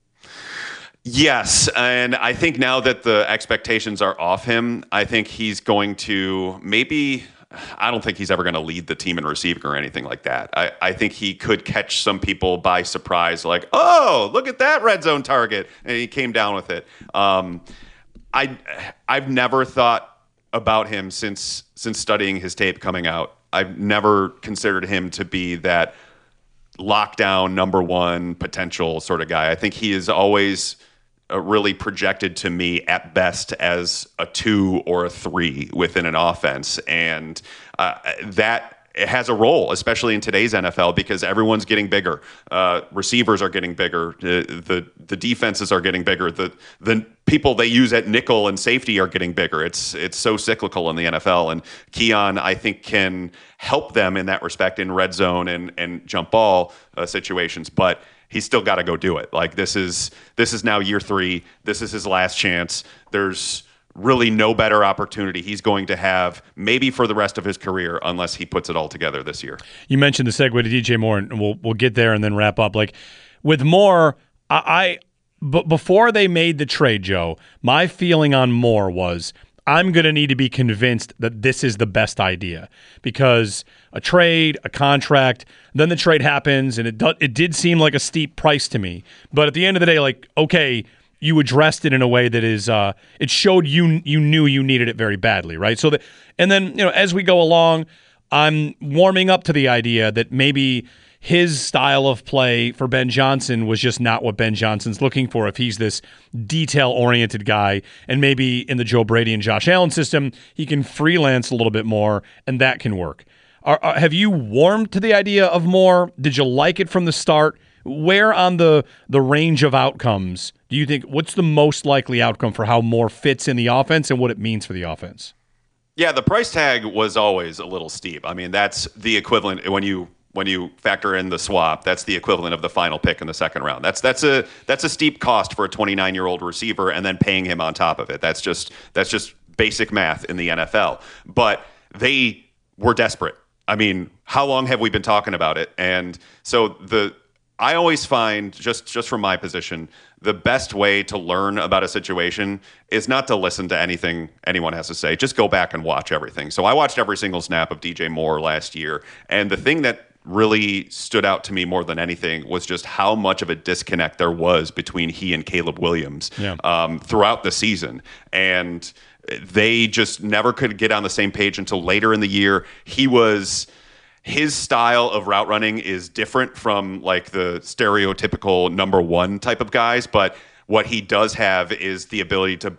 Yes, and I think now that the expectations are off him, I think he's going to maybe – I don't think he's ever going to lead the team in receiving or anything like that. I, I think he could catch some people by surprise, like, oh, look at that red zone target, and he came down with it. Um I I've never thought about him since since studying his tape coming out. I've never considered him to be that lockdown number one potential sort of guy. I think he is always uh, really projected to me at best as a two or a three within an offense, and uh, that. It has a role, especially in today's N F L, because everyone's getting bigger. Uh, receivers are getting bigger. The, the the defenses are getting bigger. The the people they use at nickel and safety are getting bigger. It's it's so cyclical in the N F L, and Keon, I think, can help them in that respect in red zone and and jump ball uh, situations. But he's still got to go do it. Like this is this is now year three. This is his last chance. There's really no better opportunity he's going to have maybe for the rest of his career unless he puts it all together this year. You mentioned the segue to D J Moore, and we'll we'll get there and then wrap up. Like with Moore, I, I b- before they made the trade, Joe, my feeling on Moore was I'm going to need to be convinced that this is the best idea because a trade, a contract, then the trade happens, and it do- it did seem like a steep price to me. But at the end of the day, like, okay, you addressed it in a way that is, uh, it showed you you knew you needed it very badly, right? So that, and then, you know, as we go along, I'm warming up to the idea that maybe his style of play for Ben Johnson was just not what Ben Johnson's looking for if he's this detail-oriented guy, and maybe in the Joe Brady and Josh Allen system, he can freelance a little bit more, and that can work. Are, are, have you warmed to the idea of Moore? Did you like it from the start? Where on the the range of outcomes do you think, what's the most likely outcome for how Moore fits in the offense and what it means for the offense? Yeah, the price tag was always a little steep. I mean, that's the equivalent when you when you factor in the swap, that's the equivalent of the final pick in the second round. That's that's a that's a steep cost for a twenty-nine-year-old receiver and then paying him on top of it. That's just that's just basic math in the N F L. But they were desperate. I mean, how long have we been talking about it? And so the I always find, just, just from my position, the best way to learn about a situation is not to listen to anything anyone has to say. Just go back and watch everything. So I watched every single snap of D J Moore last year, and the thing that really stood out to me more than anything was just how much of a disconnect there was between he and Caleb Williams yeah. um, throughout the season. And they just never could get on the same page until later in the year. He was... His style of route running is different from like the stereotypical number one type of guys, but what he does have is the ability to burn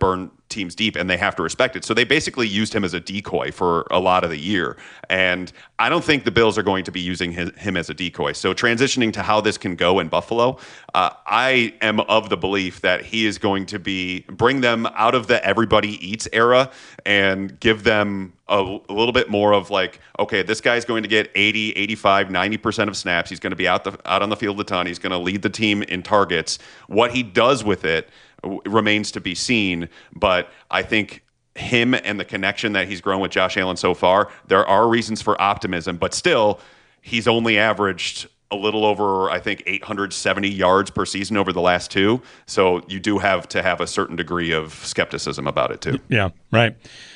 teams deep, and they have to respect it. So they basically used him as a decoy for a lot of the year. And I don't think the Bills are going to be using his, him as a decoy. So transitioning to how this can go in Buffalo, uh, I am of the belief that he is going to be bring them out of the everybody eats era and give them a, a little bit more of like, okay, this guy's going to get eighty, eighty-five, ninety percent of snaps. He's going to be out the out on the field a ton. He's going to lead the team in targets. What he does with it remains to be seen, but I think him and the connection that he's grown with Josh Allen so far, there are reasons for optimism, but still, he's only averaged a little over, I think, eight hundred seventy yards per season over the last two, so you do have to have a certain degree of skepticism about it, too. Yeah, right.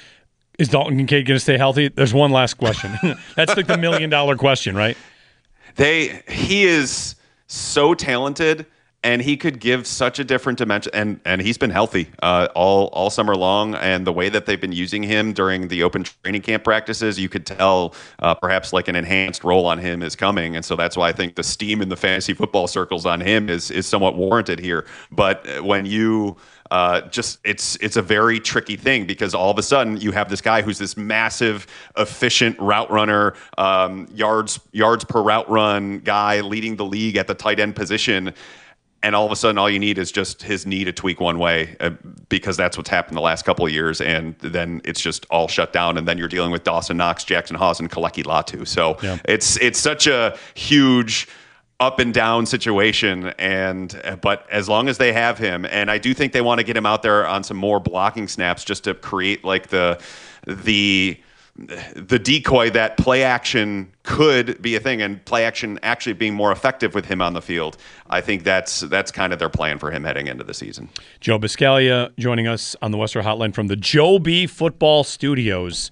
Is Dalton Kincaid going to stay healthy? There's one last question. That's like the million-dollar question, right? They, he is so talented, and he could give such a different dimension, and and he's been healthy uh, all all summer long. And the way that they've been using him during the open training camp practices, you could tell uh, perhaps like an enhanced role on him is coming. And so that's why I think the steam in the fantasy football circles on him is is somewhat warranted here. But when you uh, just it's it's a very tricky thing, because all of a sudden you have this guy who's this massive, efficient route runner, um, yards yards per route run guy leading the league at the tight end position. And all of a sudden, all you need is just his knee to tweak one way, uh, because that's what's happened the last couple of years. And then it's just all shut down. And then you're dealing with Dawson Knox, Jackson Haas, and Kaleki Latu. So yeah. it's it's such a huge up and down situation. And but as long as they have him, and I do think they want to get him out there on some more blocking snaps just to create like the the. the decoy that play action could be a thing, and play action actually being more effective with him on the field. I think that's that's kind of their plan for him heading into the season. Joe Buscaglia joining us on the Western Hotline from the Joe B Football Studios.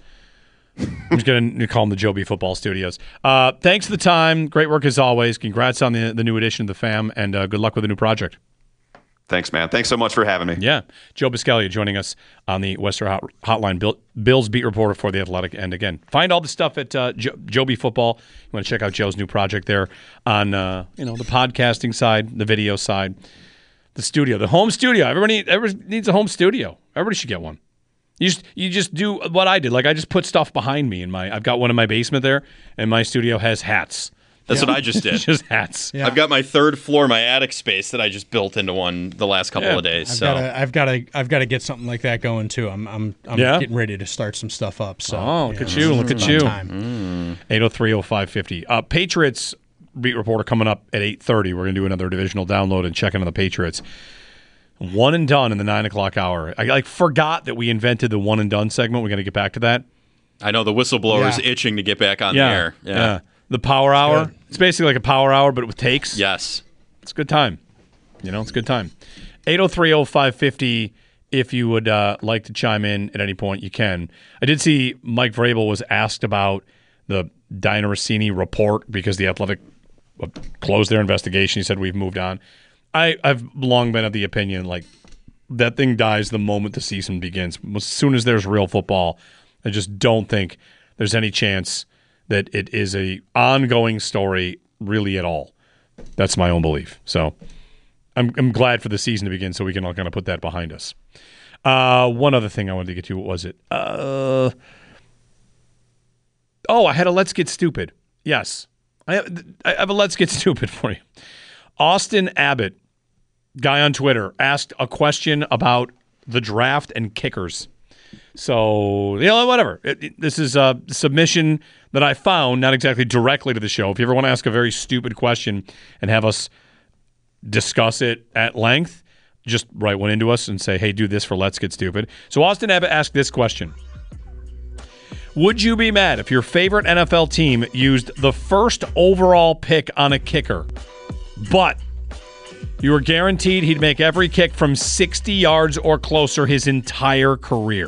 I'm just going to call them the Joe B Football Studios. Uh, thanks for the time. Great work as always. Congrats on the, the new edition of the fam, and uh, good luck with the new project. Thanks, man. Thanks so much for having me. Yeah. Joe Buscaglia joining us on the Western Hot- Hotline, Bill, Bill's beat reporter for The Athletic. And again, find all the stuff at uh, jo- Joe B Football. You want to check out Joe's new project there on uh, you know the podcasting side, the video side, the studio, the home studio. Everybody, everybody needs a home studio. Everybody should get one. You just you just do what I did. Like I just put stuff behind me in my. I've got one in my basement there, and my studio has hats. That's yeah. what I just did. Just hats. Yeah. I've got my third floor, my attic space that I just built into one the last couple yeah. of days. I've so gotta, I've got to, I've got to get something like that going too. I'm, I'm, I'm yeah? getting ready to start some stuff up. So, oh, look yeah, at you! Look at you! Mm. eight oh three oh five fifty. Uh, Patriots beat reporter coming up at eight thirty. We're going to do another divisional download and check into the Patriots. One and done in the nine o'clock hour. I like forgot that we invented the one and done segment. We're going to get back to that. I know the whistleblower is yeah. itching to get back on yeah. the air. Yeah. yeah. The power hour. good. It's basically like a power hour, but with takes. Yes. It's a good time. You know, it's a good time. eight oh three oh five fifty. If you would uh, like to chime in at any point, you can. I did see Mike Vrabel was asked about the Diana Rossini report because the Athletic closed their investigation. He said, we've moved on. I, I've long been of the opinion, like, that thing dies the moment the season begins. As soon as there's real football, I just don't think there's any chance that it is a ongoing story really at all. That's my own belief. So I'm I'm glad for the season to begin so we can all kind of put that behind us. Uh, one other thing I wanted to get to, what was it? Uh, oh, I had a Let's Get Stupid. Yes. I have, I have a Let's Get Stupid for you. Austin Abbott, guy on Twitter, asked a question about the draft and kickers. So, you know, whatever. It, it, this is a submission that I found, not exactly directly to the show. If you ever want to ask a very stupid question and have us discuss it at length, just write one into us and say, hey, do this for Let's Get Stupid. So Austin Abbott asked this question. Would you be mad if your favorite N F L team used the first overall pick on a kicker, but you were guaranteed he'd make every kick from sixty yards or closer his entire career?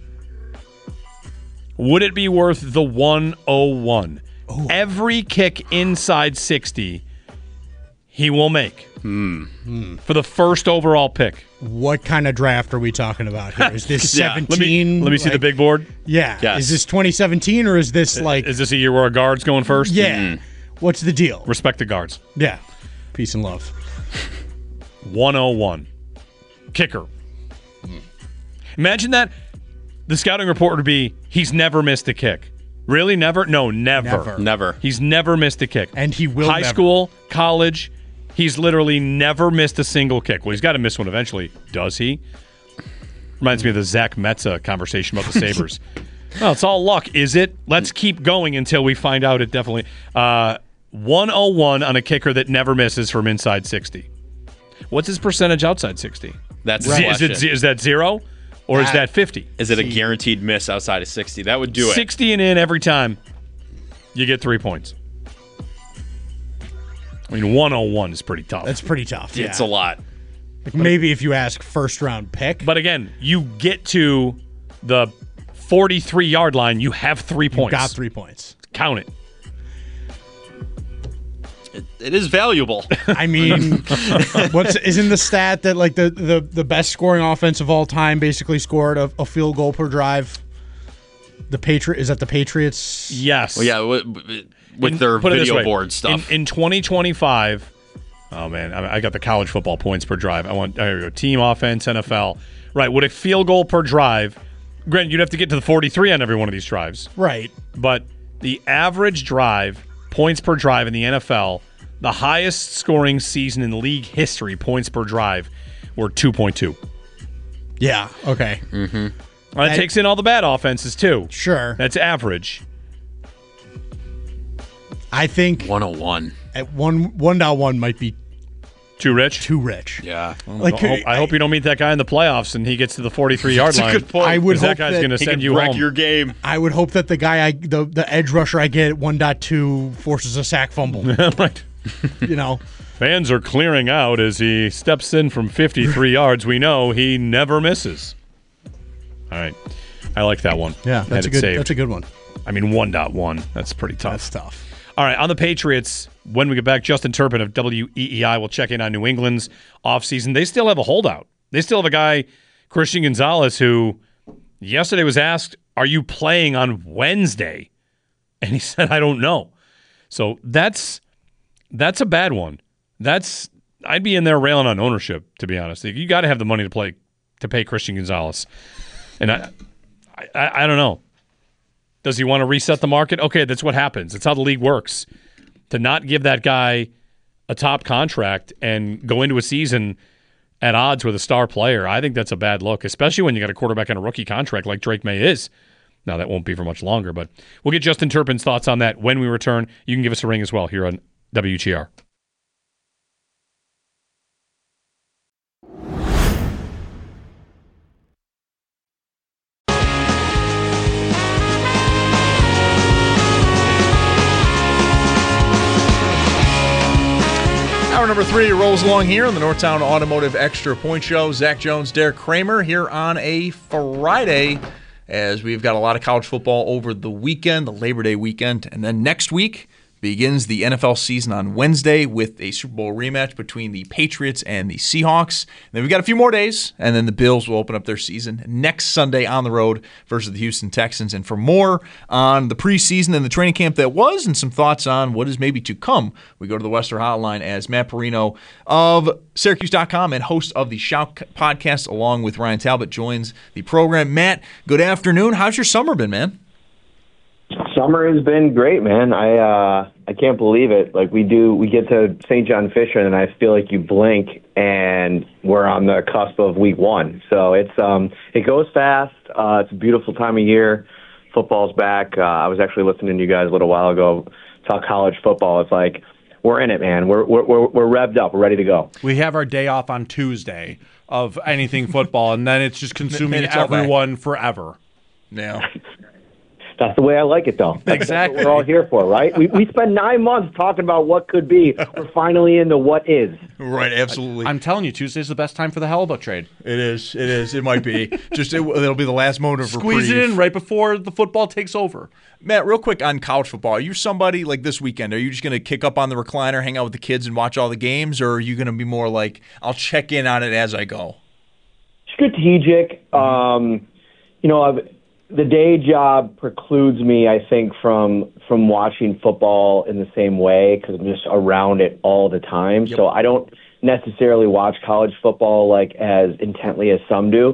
Would it be worth the one oh one? Ooh. Every kick inside sixty he will make hmm. for the first overall pick. What kind of draft are we talking about here? Is this yeah. seventeen? Let me, let me see like, the big board. Yeah. Yes. Is this twenty seventeen or is this like... Is this a year where a guard's going first? Yeah. Mm-hmm. What's the deal? Respect the guards. Yeah. Peace and love. one oh one. Kicker. Imagine that. The scouting report would be, he's never missed a kick. Really? Never? No, never. Never. Never. He's never missed a kick. And he will High never. school, college, he's literally never missed a single kick. Well, he's got to miss one eventually. Does he? Reminds me of the Zach Metza conversation about the Sabres. Well, it's all luck, is it? Let's keep going until we find out it definitely. Uh, one oh one on a kicker that never misses from inside sixty. What's his percentage outside sixty? That's Z- the is, it, question. z- is that zero? Or That- is that fifty? Is it a guaranteed miss outside of sixty? That would do it. sixty and in every time, you get three points. I mean, one oh one is pretty tough. That's pretty tough. Yeah. It's a lot. Like maybe if you ask first round pick. But again, you get to the forty-three yard line, you have three points. Got three points. Count it. It, it is valuable. I mean, what's isn't the stat that like the, the, the best scoring offense of all time basically scored a, a field goal per drive? The Patriot is that the Patriots? Yes. Well, yeah, with, with In- their put it this video way. board stuff. In, in twenty twenty-five, oh man, I, I got the college football points per drive. I want there we go. Team offense, N F L. Right, would a field goal per drive? Granted, you'd have to get to the forty-three on every one of these drives. Right. But the average drive, points per drive in the N F L, the highest scoring season in league history, points per drive, were two point two. Yeah. Okay. Mm-hmm. Well, that That- takes in all the bad offenses too. Sure. That's average. I think one oh one. at one one dot one might be Too rich? too rich. Yeah. Like I hope, I hope you don't meet that guy in the playoffs and he gets to the forty-three yard That's a line. good point. I would 'Cause hope that guy's that going to He send could you wreck home. your game. I would hope that the guy I the, the edge rusher I get at one point two forces a sack fumble. Right. You know. Fans are clearing out as he steps in from fifty-three yards. We know he never misses. All right. I like that one. Yeah, Had that's a it good saved. that's a good one. I mean, one point one. That's pretty tough. That's tough. All right, on the Patriots, when we get back, Justin Turpin of W E E I will check in on New England's offseason. They still have a holdout. They still have a guy, Christian Gonzalez, who yesterday was asked, are you playing on Wednesday? And he said, I don't know. So that's that's a bad one. That's I'd be in there railing on ownership, to be honest. You got to have the money to play to pay Christian Gonzalez. And I, I, I don't know. Does he want to reset the market? Okay, that's what happens. It's how the league works. To not give that guy a top contract and go into a season at odds with a star player, I think that's a bad look, especially when you got a quarterback on a rookie contract like Drake May is. Now, that won't be for much longer, but we'll get Justin Turpin's thoughts on that when we return. You can give us a ring as well here on W G R. Hour number three rolls along here on the Northtown Automotive Extra Point Show. Zach Jones, Derek Kramer here on a Friday as we've got a lot of college football over the weekend, the Labor Day weekend. And then next week begins the N F L season on Wednesday with a Super Bowl rematch between the Patriots and the Seahawks. And then we've got a few more days, and then the Bills will open up their season next Sunday on the road versus the Houston Texans. And for more on the preseason and the training camp that was and some thoughts on what is maybe to come, we go to the Western Hotline as Matt Perino of Syracuse dot com and host of the Shout podcast along with Ryan Talbot joins the program. Matt, good afternoon. How's your summer been, man? Summer has been great, man. I uh, I can't believe it. Like we do, we get to Saint John Fisher, and I feel like you blink, and we're on the cusp of week one. So it's um, it goes fast. Uh, it's a beautiful time of year. Football's back. Uh, I was actually listening to you guys a little while ago talk college football. It's like we're in it, man. We're we're we're, we're revved up. We're ready to go. We have our day off on Tuesday of anything football, and then it's just consuming It's all back. everyone forever. Yeah. That's the way I like it, though. That's, Exactly. that's what we're all here for, right? We we spend nine months talking about what could be. We're finally into what is. Right, absolutely. I'm telling you, Tuesday's the best time for the Hellebuck trade. It is. It is. It might be. Just it, it'll be the last moment of Squeeze reprieve. it in right before the football takes over. Matt, real quick on college football. Are you somebody like this weekend? Are you just going to kick up on the recliner, hang out with the kids, and watch all the games, or are you going to be more like I'll check in on it as I go? Strategic. Um, you know, I've, the day job precludes me, I think, from from watching football in the same way because I'm just around it all the time. Yep. So I don't necessarily watch college football like as intently as some do.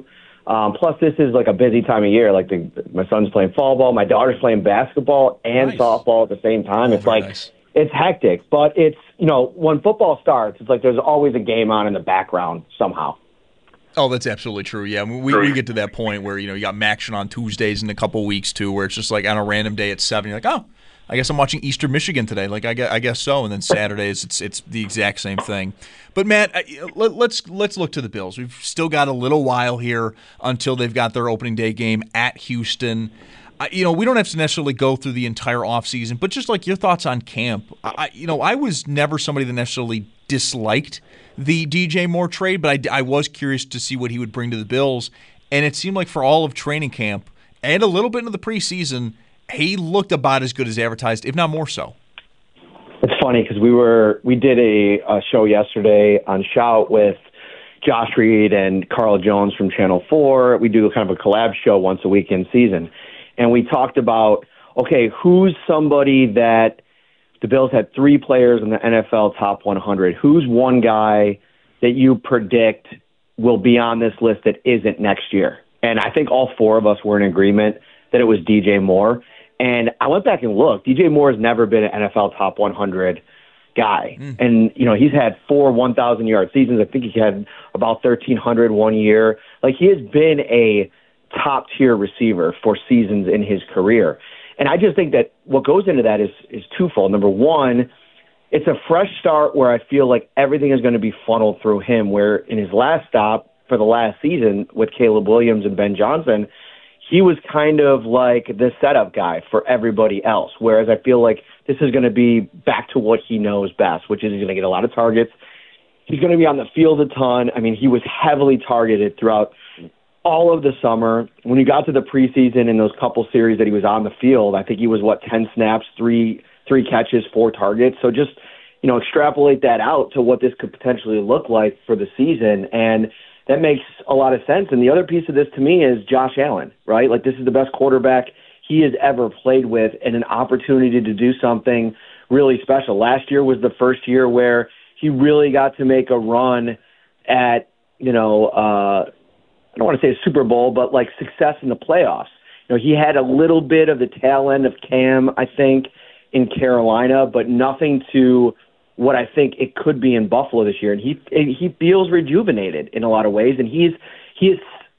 Um, plus, this is like a busy time of year. Like the, my son's playing fall ball, my daughter's playing basketball and Nice. softball at the same time. Oh, it's very like nice. it's hectic, but it's you know when football starts, it's like there's always a game on in the background somehow. Oh, that's absolutely true. Yeah, we, we get to that point where, you know, you got Maction on Tuesdays in a couple weeks, too, where it's just like on a random day at seven, you're like, oh, I guess I'm watching Eastern Michigan today. Like, I guess, I guess so. And then Saturdays, it's it's the exact same thing. But, Matt, I, let, let's let's look to the Bills. We've still got a little while here until they've got their opening day game at Houston. I, you know, we don't have to necessarily go through the entire offseason, but just like your thoughts on camp. I, you know, I was never somebody that necessarily disliked the D J Moore trade, but I, I was curious to see what he would bring to the Bills. And it seemed like for all of training camp and a little bit into the preseason, he looked about as good as advertised, if not more so. It's funny because we were we did a, a show yesterday on Shout with Josh Reed and Carl Jones from Channel four. We do kind of a collab show once a week in season. And we talked about, okay, who's somebody that the Bills had three players in the N F L top one hundred. Who's one guy that you predict will be on this list that isn't next year? And I think all four of us were in agreement that it was D J Moore. And I went back and looked. D J Moore has never been an N F L top one hundred guy. Mm. And, you know, he's had four one thousand-yard seasons. I think he had about thirteen hundred one year. Like, he has been a top-tier receiver for seasons in his career. And I just think that what goes into that is is twofold. Number one, it's a fresh start where I feel like everything is going to be funneled through him, where in his last stop for the last season with Caleb Williams and Ben Johnson, he was kind of like the setup guy for everybody else, whereas I feel like this is going to be back to what he knows best, which is he's going to get a lot of targets. He's going to be on the field a ton. I mean, he was heavily targeted throughout all of the summer. When he got to the preseason in those couple series that he was on the field, I think he was, what, ten snaps, three three catches, four targets. So just, you know, extrapolate that out to what this could potentially look like for the season. And that makes a lot of sense. And the other piece of this to me is Josh Allen, right? Like, this is the best quarterback he has ever played with and an opportunity to do something really special. Last year was the first year where he really got to make a run at, you know, uh, I don't want to say a Super Bowl, but like success in the playoffs. You know, he had a little bit of the tail end of Cam, I think, in Carolina, but nothing to what I think it could be in Buffalo this year. And he he feels rejuvenated in a lot of ways, and he's he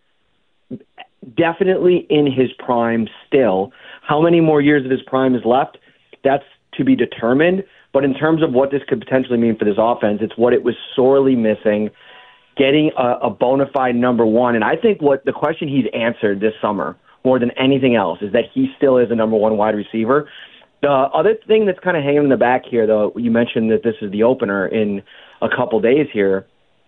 is definitely in his prime still. How many more years of his prime is left? That's to be determined. But in terms of what this could potentially mean for this offense, it's what it was sorely missing. Getting a, a bona fide number one. And I think what the question he's answered this summer more than anything else is that he still is a number one wide receiver. The other thing that's kind of hanging in the back here, though, you mentioned that this is the opener in a couple days here.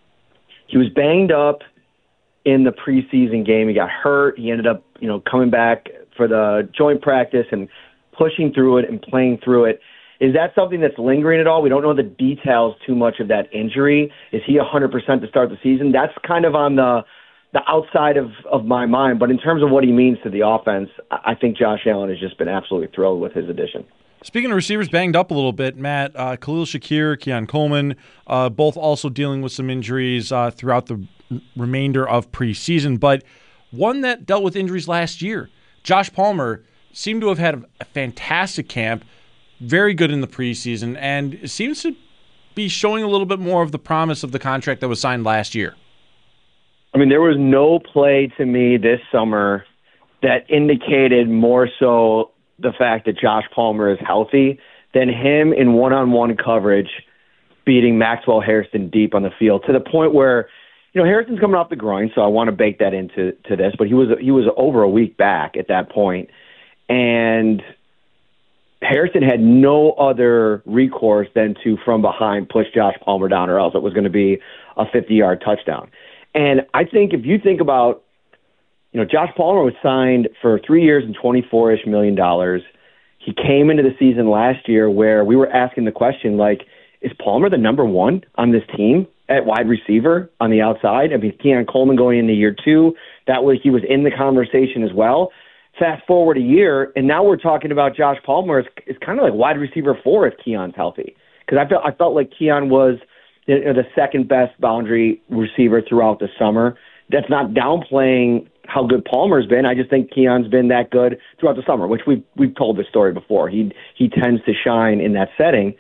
He was banged up in the preseason game. He got hurt. He ended up, you know, coming back for the joint practice and pushing through it and playing through it. Is that something that's lingering at all? We don't know the details too much of that injury. Is he one hundred percent to start the season? That's kind of on the the outside of, of my mind. But in terms of what he means to the offense, I think Josh Allen has just been absolutely thrilled with his addition. Speaking of receivers banged up a little bit, Matt, uh, Khalil Shakir, Keon Coleman, uh, both also dealing with some injuries uh, throughout the remainder of preseason. But one that dealt with injuries last year, Josh Palmer, seemed to have had a fantastic camp, very good in the preseason, and seems to be showing a little bit more of the promise of the contract that was signed last year. I mean, there was no play to me this summer that indicated more so the fact that Josh Palmer is healthy than him in one-on-one coverage beating Maxwell Hairston deep on the field, to the point where, you know, Harrison's coming off the groin, so I want to bake that into to this, but he was he was over a week back at that point, and Harrison had no other recourse than to, from behind, push Josh Palmer down, or else it was going to be a fifty-yard touchdown. And I think if you think about, you know, Josh Palmer was signed for three years and twenty-four-ish million dollars. He came into the season last year where we were asking the question, like, is Palmer the number one on this team at wide receiver on the outside? I mean, Keon Coleman going into year two, that was he was in the conversation as well. Fast forward a year, and now we're talking about Josh Palmer as, as kind of like wide receiver four if Keon's healthy. Because I felt I felt like Keon was, you know, the second best boundary receiver throughout the summer. that's not downplaying how good Palmer's been. I just think Keon's been that good throughout the summer, which we've we've told this story before. He he tends to shine in that setting.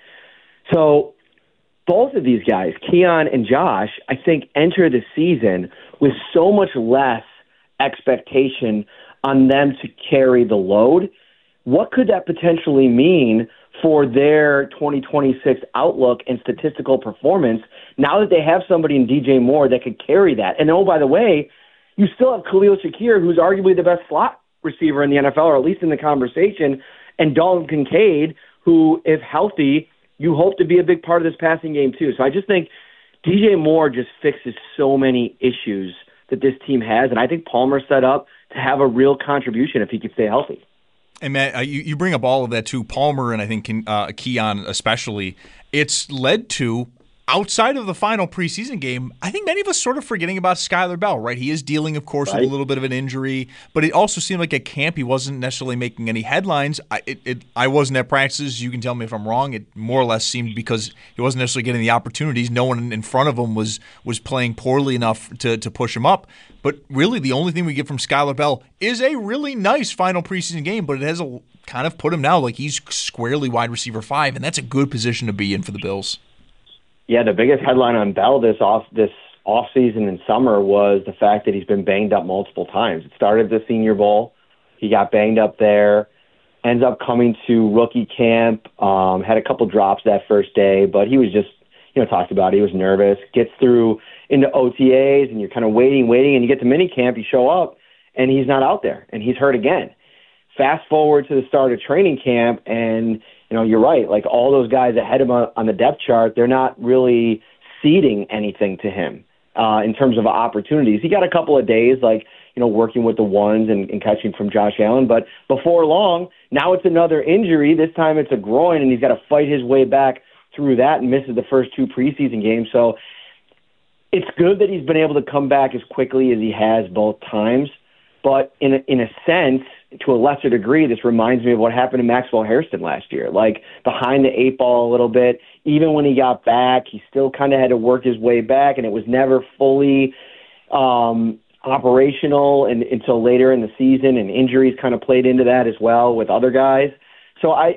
So both of these guys, Keon and Josh, I think enter the season with so much less expectation on them to carry the load. What could that potentially mean for their twenty twenty-six outlook and statistical performance now that they have somebody in D J Moore that could carry that? And oh, by the way, you still have Khalil Shakir, who's arguably the best slot receiver in the N F L, or at least in the conversation, and Dalton Kincaid, who, if healthy, you hope to be a big part of this passing game too. So I just think D J Moore just fixes so many issues that this team has, and I think Palmer's set up to have a real contribution if he could stay healthy. And Matt, uh, you, you bring up all of that too, Palmer and I think uh, Keon especially. It's led to, outside of the final preseason game, I think many of us sort of forgetting about Skyler Bell, right? He is dealing, of course, right. with a little bit of an injury, but it also seemed like at camp he wasn't necessarily making any headlines. I, it, it, I wasn't at practices. You can tell me if I'm wrong. It more or less seemed because he wasn't necessarily getting the opportunities. No one in front of him was was playing poorly enough to, to push him up. But really, the only thing we get from Skyler Bell is a really nice final preseason game, but it has a, kind of put him now like he's squarely wide receiver five, and that's a good position to be in for the Bills. Yeah, the biggest headline on Bell this off this off season and summer was the fact that he's been banged up multiple times. It started at the Senior Bowl. He got banged up there, ends up coming to rookie camp, um, had a couple drops that first day, but he was just, you know, talked about it. He was nervous, gets through into O T As, and you're kind of waiting, waiting, and you get to minicamp, you show up, and he's not out there, and he's hurt again. Fast forward to the start of training camp, and you know, you're right. Like all those guys ahead of him on the depth chart, they're not really ceding anything to him uh, in terms of opportunities. He got a couple of days, like, you know, working with the ones and, and catching from Josh Allen. But before long, now it's another injury. This time it's a groin, and he's got to fight his way back through that and misses the first two preseason games. So it's good that he's been able to come back as quickly as he has both times. But in a, in a sense, to a lesser degree, this reminds me of what happened to Maxwell Hairston last year. Like behind the eight ball a little bit. Even when he got back, he still kind of had to work his way back, and it was never fully um, operational and, until later in the season, and injuries kind of played into that as well with other guys. So I,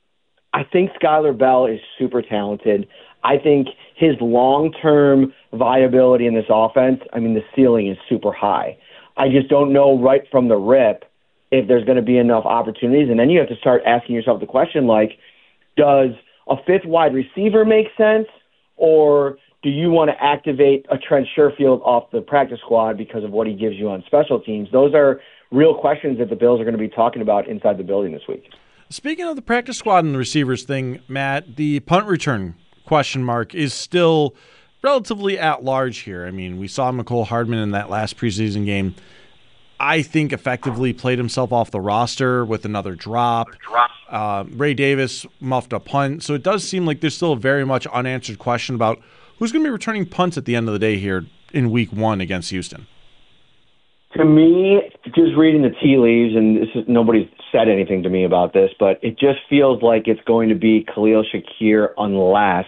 I think Skyler Bell is super talented. I think his long-term viability in this offense, I mean, the ceiling is super high. I just don't know right from the rip if there's going to be enough opportunities. And then you have to start asking yourself the question, like, does a fifth wide receiver make sense, or do you want to activate a Trent Sherfield off the practice squad because of what he gives you on special teams? Those are real questions that the Bills are going to be talking about inside the building this week. Speaking of the practice squad and the receivers thing, Matt, the punt return question mark is still relatively at large here. I mean, we saw Mecole Hardman in that last preseason game, I think effectively played himself off the roster with another drop. Uh, Ray Davis muffed a punt. So it does seem like there's still a very much unanswered question about who's going to be returning punts at the end of the day here in week one against Houston. To me, just reading the tea leaves, and this is, nobody's said anything to me about this, but it just feels like it's going to be Khalil Shakir unless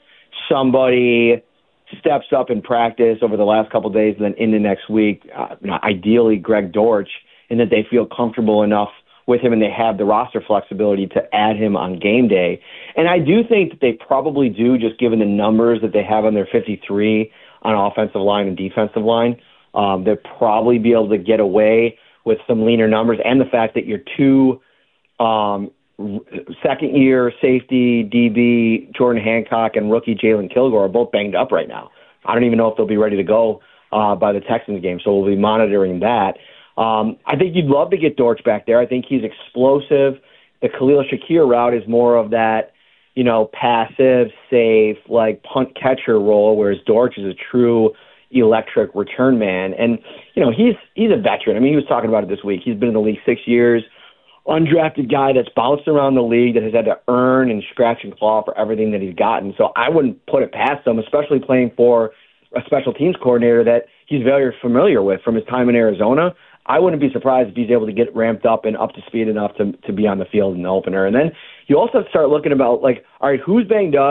somebody steps up in practice over the last couple of days and then into next week, uh, you know, ideally Greg Dortch, and that they feel comfortable enough with him and they have the roster flexibility to add him on game day. And I do think that they probably do, just given the numbers that they have on their fifty-three on offensive line and defensive line. Um, they'll probably be able to get away with some leaner numbers, and the fact that your two um, second-year safety D B, Jordan Hancock, and rookie Jalen Kilgore are both banged up right now. I don't even know if they'll be ready to go uh, by the Texans game, so we'll be monitoring that. Um, I think you'd love to get Dortch back there. I think he's explosive. The Khalil Shakir route is more of that, you know, passive, safe, like punt-catcher role, whereas Dortch is a true electric return man. And, you know, he's he's a veteran. I mean, he was talking about it this week. He's been in the league six years. Undrafted guy that's bounced around the league, that has had to earn and scratch and claw for everything that he's gotten. So I wouldn't put it past him, especially playing for a special teams coordinator that he's very familiar with from his time in Arizona. I wouldn't be surprised if he's able to get ramped up and up to speed enough to to be on the field in the opener. And then you also have to start looking about, like, all right, who's banged up?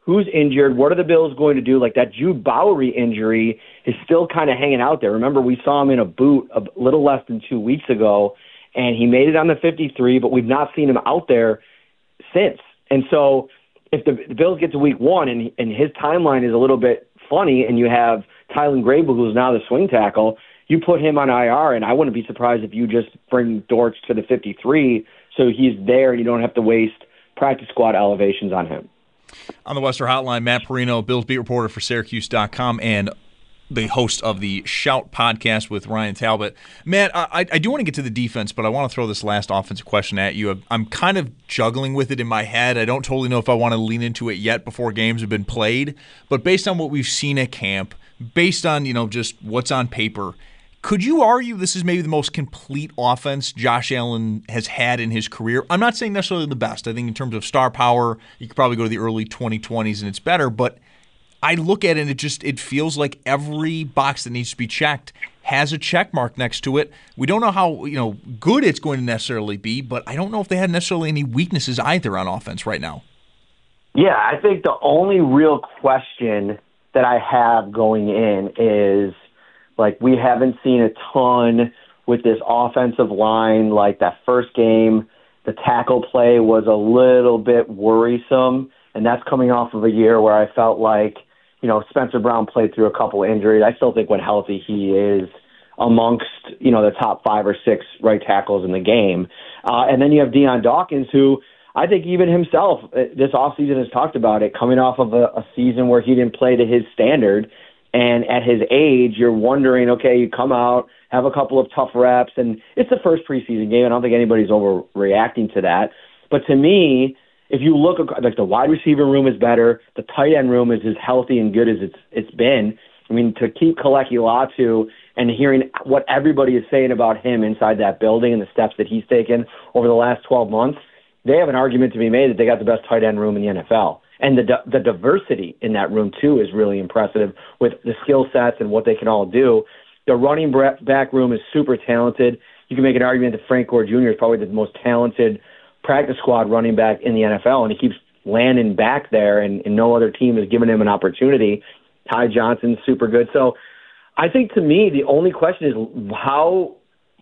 who's injured, what are the Bills going to do? Like that Jude Bowery injury is still kind of hanging out there. Remember, we saw him in a boot a little less than two weeks ago, and he made it on the fifty-three, but we've not seen him out there since. And so if the, the Bills get to week one and, and his timeline is a little bit funny, and you have Tylen Grable, who's now the swing tackle, you put him on I R, and I wouldn't be surprised if you just bring Dortch to the fifty-three so he's there and you don't have to waste practice squad elevations on him. On the Western Hotline, Matt Perino, Bills beat reporter for Syracuse dot com and the host of the Shout podcast with Ryan Talbot. Matt, I, I do want to get to the defense, but I want to throw this last offensive question at you. I'm kind of juggling with it in my head. I don't totally know if I want to lean into it yet before games have been played, but based on what we've seen at camp, based on, you know, just what's on paper, could you argue this is maybe the most complete offense Josh Allen has had in his career? I'm not saying necessarily the best. I think in terms of star power, you could probably go to the early twenty twenties and it's better, but I look at it and it just it feels like every box that needs to be checked has a check mark next to it. We don't know how, you know, good it's going to necessarily be, but I don't know if they had necessarily any weaknesses either on offense right now. Yeah, I think the only real question that I have going in is, like, we haven't seen a ton with this offensive line. Like, that first game, the tackle play was a little bit worrisome, and that's coming off of a year where I felt like, you know, Spencer Brown played through a couple of injuries. I still think when healthy he is amongst, you know, the top five or six right tackles in the game. Uh, and then you have Deion Dawkins, who I think even himself this offseason has talked about it, coming off of a, a season where he didn't play to his standard. And at his age, you're wondering, okay, you come out, have a couple of tough reps, and it's the first preseason game. I don't think anybody's overreacting to that. But to me, if you look, like, the wide receiver room is better, the tight end room is as healthy and good as it's it's been. I mean, to keep Kaleki Latu and hearing what everybody is saying about him inside that building and the steps that he's taken over the last twelve months, they have an argument to be made that they got the best tight end room in the N F L. And the the diversity in that room, too, is really impressive with the skill sets and what they can all do. The running back room is super talented. You can make an argument that Frank Gore Junior is probably the most talented practice squad running back in the N F L, and he keeps landing back there, and, and no other team has given him an opportunity. Ty Johnson's super good. So I think, to me, the only question is how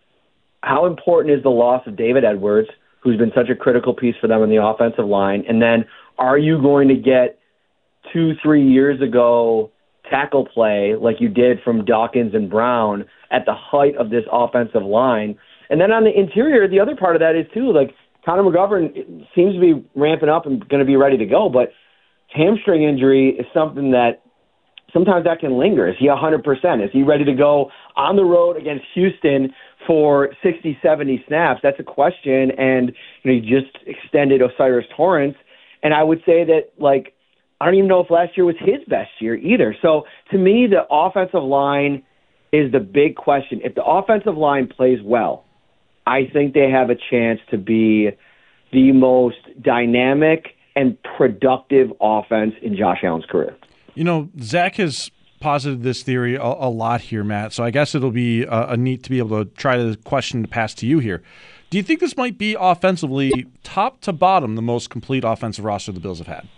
how important is the loss of David Edwards, who's been such a critical piece for them on the offensive line, and then are you going to get two, three years ago tackle play like you did from Dawkins and Brown at the height of this offensive line? And then on the interior, the other part of that is, too, like, Connor McGovern seems to be ramping up and going to be ready to go, but hamstring injury is something that sometimes that can linger. Is he one hundred percent? Is he ready to go on the road against Houston for sixty, seventy snaps? That's a question. And, you know, you just extended Osiris Torrance. And I would say that, like, I don't even know if last year was his best year either. So to me, the offensive line is the big question. If the offensive line plays well, I think they have a chance to be the most dynamic and productive offense in Josh Allen's career. You know, Zach has posited this theory a, a lot here, Matt, so I guess it'll be a, a neat to be able to try the question to pass to you here. Do you think this might be offensively, top to bottom, the most complete offensive roster the Bills have had?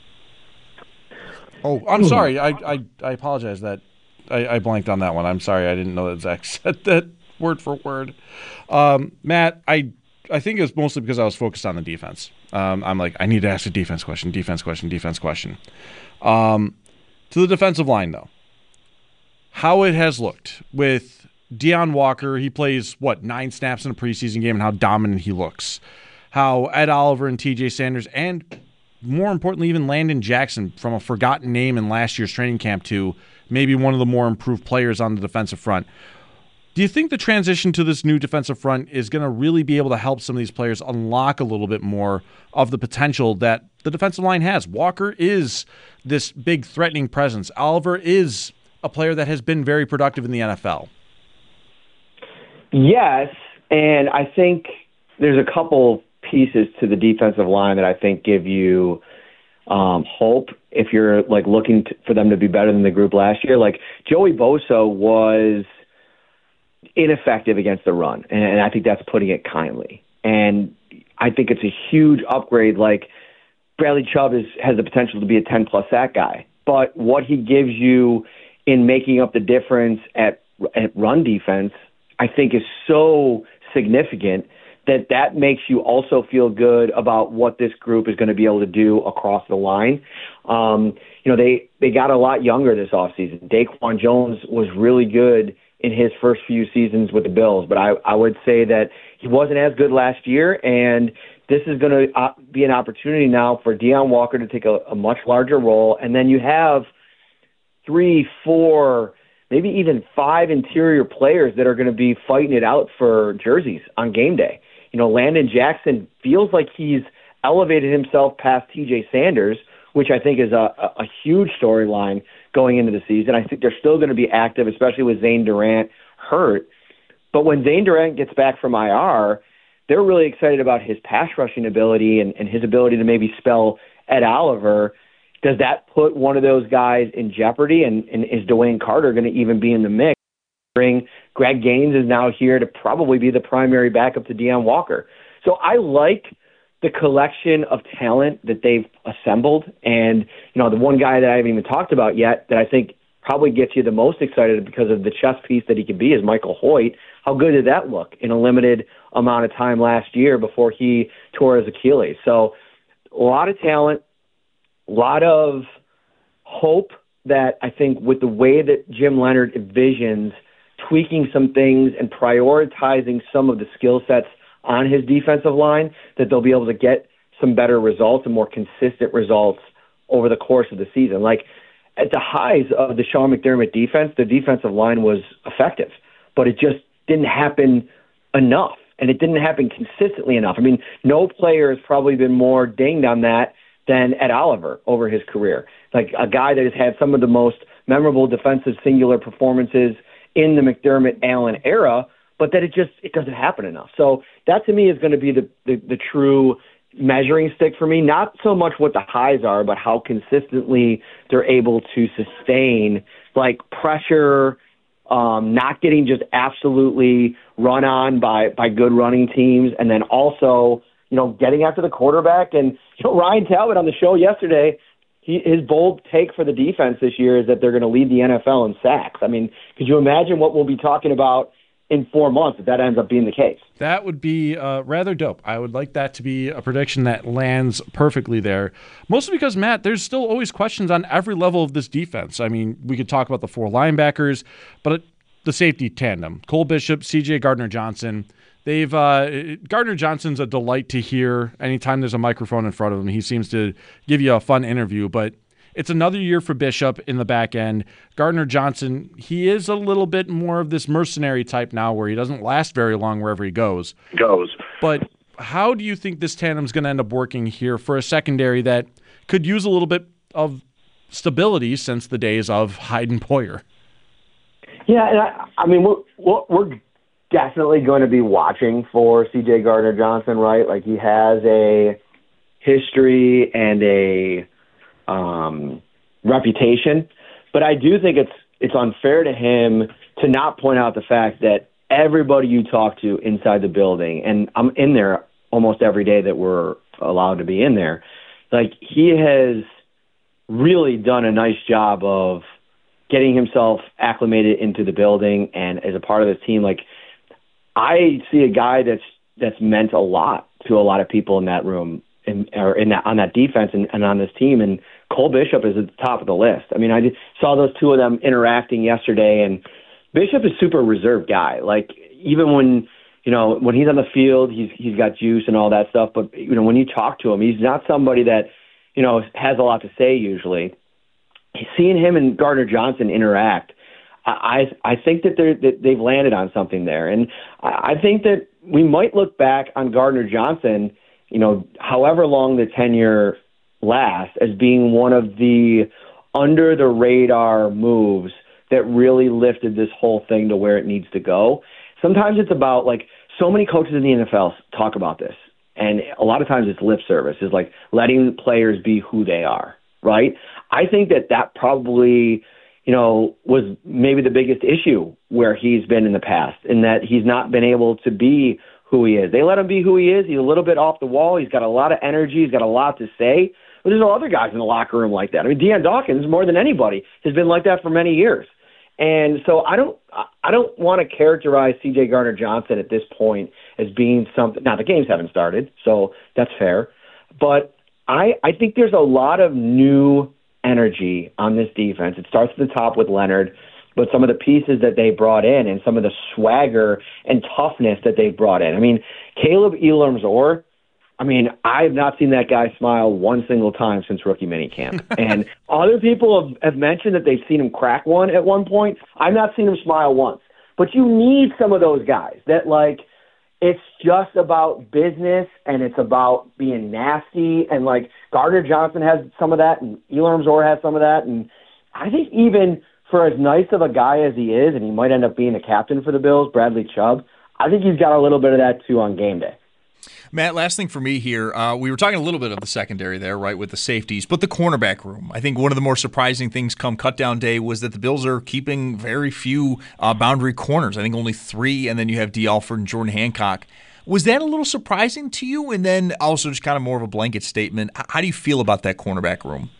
Oh, I'm sorry. I I, I apologize that I, I blanked on that one. I'm sorry. I didn't know that Zach said that word for word. Um, Matt, I I think it was mostly because I was focused on the defense. Um, I'm like, I need to ask a defense question, defense question, defense question. Um, to the defensive line, though, how it has looked with Deion Walker. He plays, what, nine snaps in a preseason game, and how dominant he looks. How Ed Oliver and T J Sanders, and more importantly, even Landon Jackson, from a forgotten name in last year's training camp to maybe one of the more improved players on the defensive front. Do you think the transition to this new defensive front is going to really be able to help some of these players unlock a little bit more of the potential that the defensive line has? Walker is this big threatening presence. Oliver is a player that has been very productive in the N F L. Yes, and I think there's a couple pieces to the defensive line that I think give you um, hope if you're, like, looking to, for them to be better than the group last year. Like, Joey Bosa was ineffective against the run, and, and I think that's putting it kindly. And I think it's a huge upgrade. Like, Bradley Chubb is, has the potential to be a ten-plus sack guy. But what he gives you in making up the difference at, at run defense, I think is so significant that that makes you also feel good about what this group is going to be able to do across the line. Um, you know, they, they got a lot younger this offseason. Daquan Jones was really good in his first few seasons with the Bills, but I, I would say that he wasn't as good last year, and this is going to uh, be an opportunity now for Deon Walker to take a, a much larger role, and then you have three, four, maybe even five interior players that are going to be fighting it out for jerseys on game day. You know, Landon Jackson feels like he's elevated himself past T J Sanders, which I think is a, a huge storyline going into the season. I think they're still going to be active, especially with Zane Durant hurt. But when Zane Durant gets back from I R, they're really excited about his pass rushing ability and, and his ability to maybe spell Ed Oliver. Does that put one of those guys in jeopardy? And, and is Dwayne Carter going to even be in the mix? Greg Gaines is now here to probably be the primary backup to Deon Walker. So I like the collection of talent that they've assembled. And, you know, the one guy that I haven't even talked about yet that I think probably gets you the most excited because of the chess piece that he could be is Michael Hoyt. How good did that look in a limited amount of time last year before he tore his Achilles? So a lot of talent, a lot of hope that I think with the way that Jim Leonhard envisions tweaking some things and prioritizing some of the skill sets on his defensive line, that they'll be able to get some better results and more consistent results over the course of the season. Like at the highs of the Sean McDermott defense, the defensive line was effective, but it just didn't happen enough, and it didn't happen consistently enough. I mean, no player has probably been more dinged on that than Ed Oliver over his career. Like a guy that has had some of the most memorable defensive singular performances in the McDermott-Allen era, but that it just it doesn't happen enough. So that to me is going to be the, the, the true measuring stick for me, not so much what the highs are, but how consistently they're able to sustain like pressure, um, not getting just absolutely run on by, by good running teams, and then also, you know, getting after the quarterback. And you know, Ryan Talbot on the show yesterday, he, his bold take for the defense this year is that they're going to lead the N F L in sacks. I mean, could you imagine what we'll be talking about in four months if that ends up being the case? That would be uh, rather dope. I would like that to be a prediction that lands perfectly there. Mostly because, Matt, there's still always questions on every level of this defense. I mean, we could talk about the four linebackers, but the safety tandem, Cole Bishop, C J Gardner-Johnson, they've uh, Gardner-Johnson's a delight to hear anytime there's a microphone in front of him. He seems to give you a fun interview, but it's another year for Bishop in the back end. Gardner-Johnson, he is a little bit more of this mercenary type now where he doesn't last very long wherever he goes. Goes. But how do you think this tandem's going to end up working here for a secondary that could use a little bit of stability since the days of Hyde and Poyer? Yeah, and I, I mean, we're, we're definitely going to be watching for C J Gardner-Johnson, right? Like he has a history and a Um, reputation, but I do think it's it's unfair to him to not point out the fact that everybody you talk to inside the building, and I'm in there almost every day that we're allowed to be in there, like he has really done a nice job of getting himself acclimated into the building and as a part of this team. Like I see a guy that's that's meant a lot to a lot of people in that room. In, or in that on that defense and, and on this team, and Cole Bishop is at the top of the list. I mean, I did, saw those two of them interacting yesterday, and Bishop is a super reserved guy. Like even when you know when he's on the field, he's he's got juice and all that stuff. But you know when you talk to him, he's not somebody that you know has a lot to say usually. Seeing him and Gardner-Johnson interact, I I think that they're that they've landed on something there, and I think that we might look back on Gardner-Johnson, you know, however long the tenure lasts, as being one of the under-the-radar moves that really lifted this whole thing to where it needs to go. Sometimes it's about, like, so many coaches in the N F L talk about this, and a lot of times it's lip service. It's like letting players be who they are, right? I think that that probably, you know, was maybe the biggest issue where he's been in the past, in that he's not been able to be who he is. They let him be who he is. He's a little bit off the wall. He's got a lot of energy. He's got a lot to say, But there's other guys in the locker room like that. I mean, Deion Dawkins, more than anybody, has been like that for many years. And so I don't I don't want to characterize C J Gardner-Johnson at this point as being something. Now, the games haven't started, so that's fair. But I, I think there's a lot of new energy on this defense. It starts at the top with Leonard, but some of the pieces that they brought in and some of the swagger and toughness that they brought in. I mean, Caleb Elam-Zor, I mean, I have not seen that guy smile one single time since rookie minicamp. And other people have, have mentioned that they've seen him crack one at one point. I've not seen him smile once. But you need some of those guys that, like, it's just about business and it's about being nasty. And, like, Gardner-Johnson has some of that and Elam-Zor has some of that. And I think even for as nice of a guy as he is, and he might end up being a captain for the Bills, Bradley Chubb, I think he's got a little bit of that, too, on game day. Matt, last thing for me here. Uh, we were talking a little bit of the secondary there, right, with the safeties, but the cornerback room. I think one of the more surprising things come cutdown day was that the Bills are keeping very few uh, boundary corners. I think only three, and then you have Dee Alford and Jordan Hancock. Was that a little surprising to you? And then also just kind of more of a blanket statement. How do you feel about that cornerback room?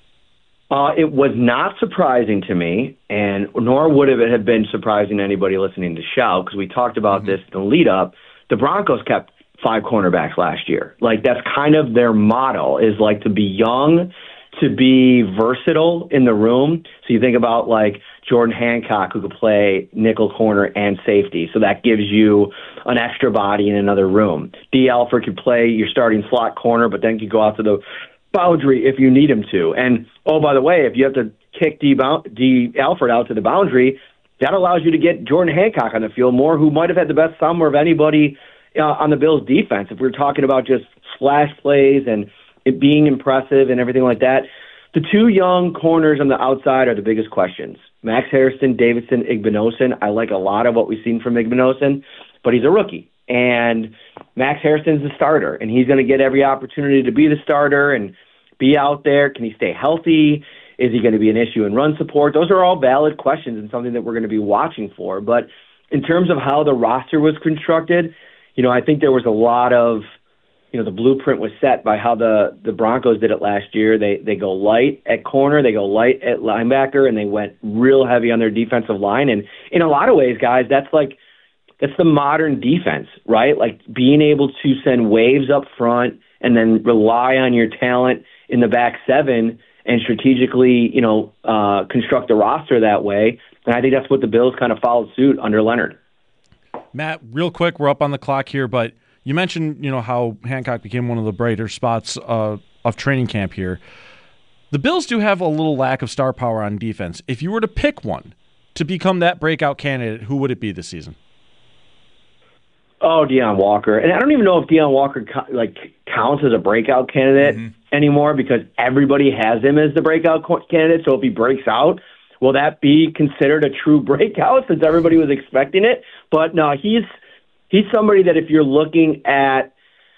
Uh, it was not surprising to me, and nor would it have been surprising to anybody listening to Shout, because we talked about mm-hmm. this in the lead-up. The Broncos kept five cornerbacks last year. Like, that's kind of their motto, is like to be young, to be versatile in the room. So you think about like Jordan Hancock, who could play nickel corner and safety. So that gives you an extra body in another room. Dee Alford could play your starting slot corner, but then could go out to the boundary if you need him to. And, oh, by the way, if you have to kick Dee, Dee Alford out to the boundary, that allows you to get Jordan Hancock on the field more, who might have had the best summer of anybody Uh, on the Bills' defense. If we're talking about just splash plays and it being impressive and everything like that, the two young corners on the outside are the biggest questions. Max Hairston, Davidson, Igbinosun. I like a lot of what we've seen from Igbinosun, but he's a rookie. And Max Hairston's the starter, and he's going to get every opportunity to be the starter and be out there. Can he stay healthy? Is he going to be an issue in run support? Those are all valid questions and something that we're going to be watching for. But in terms of how the roster was constructed, you know, I think there was a lot of, you know, the blueprint was set by how the, the Broncos did it last year. They they go light at corner, they go light at linebacker, and they went real heavy on their defensive line. And in a lot of ways, guys, that's like, that's the modern defense, right? Like being able to send waves up front and then rely on your talent in the back seven and strategically, you know, uh, construct the roster that way. And I think that's what the Bills kind of followed suit under Leonard. Matt, real quick, we're up on the clock here, but you mentioned, you know, how Hancock became one of the brighter spots uh, of training camp here. The Bills do have a little lack of star power on defense. If you were to pick one to become that breakout candidate, who would it be this season? Oh, Deion Walker. And I don't even know if Deion Walker like counts as a breakout candidate mm-hmm. anymore, because everybody has him as the breakout candidate. So if he breaks out, will that be considered a true breakout since everybody was expecting it? But no, he's he's somebody that if you're looking at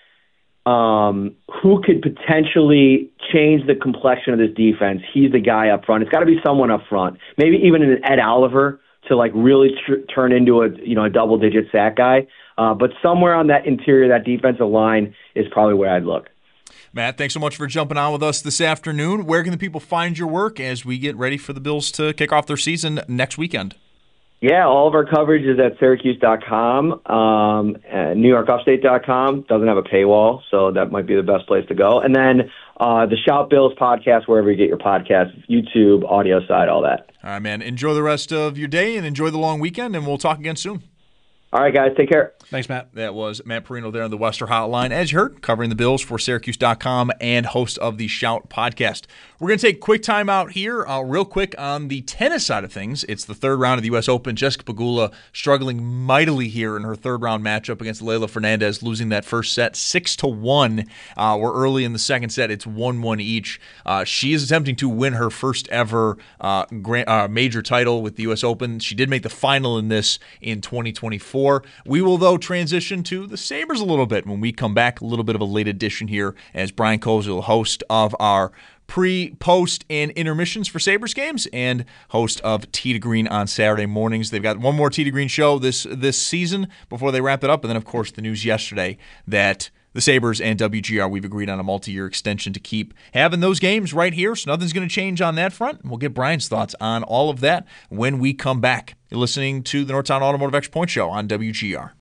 um, who could potentially change the complexion of this defense, he's the guy up front. It's got to be someone up front, maybe even an Ed Oliver to like really tr- turn into a you know a double digit sack guy. Uh, but somewhere on that interior, that defensive line is probably where I'd look. Matt, thanks so much for jumping on with us this afternoon. Where can the people find your work as we get ready for the Bills to kick off their season next weekend? Yeah, all of our coverage is at Syracuse dot com, um, New York Upstate dot com. Doesn't have a paywall, so that might be the best place to go. And then uh, the Shout Bills podcast, wherever you get your podcasts, YouTube, audio side, all that. All right, man. Enjoy the rest of your day and enjoy the long weekend, and we'll talk again soon. All right, guys. Take care. Thanks, Matt. That was Matt Perino there on the Wester Hotline, as you heard, covering the Bills for Syracuse dot com and host of the Shout podcast. We're going to take a quick time out here, uh, real quick on the tennis side of things. It's the third round of the U S Open. Jessica Pegula struggling mightily here in her third round matchup against Leylah Fernandez, losing that first set six to one. Uh, we're early in the second set. It's one one each. Uh, she is attempting to win her first ever uh, grand, uh, major title with the U S Open. She did make the final in this in twenty twenty-four. We will, though, transition to the Sabres a little bit when we come back. A little bit of a late edition here as Brian Kozel, host of our pre, post, and intermissions for Sabres games and host of Tee to Green on Saturday mornings. They've got one more Tee to Green show this this season before they wrap it up. And then, of course, the news yesterday that the Sabres and W G R, we've agreed on a multi-year extension to keep having those games right here, so nothing's going to change on that front. We'll get Brian's thoughts on all of that when we come back. You're listening to the Northtown Automotive Extra Point Show on W G R.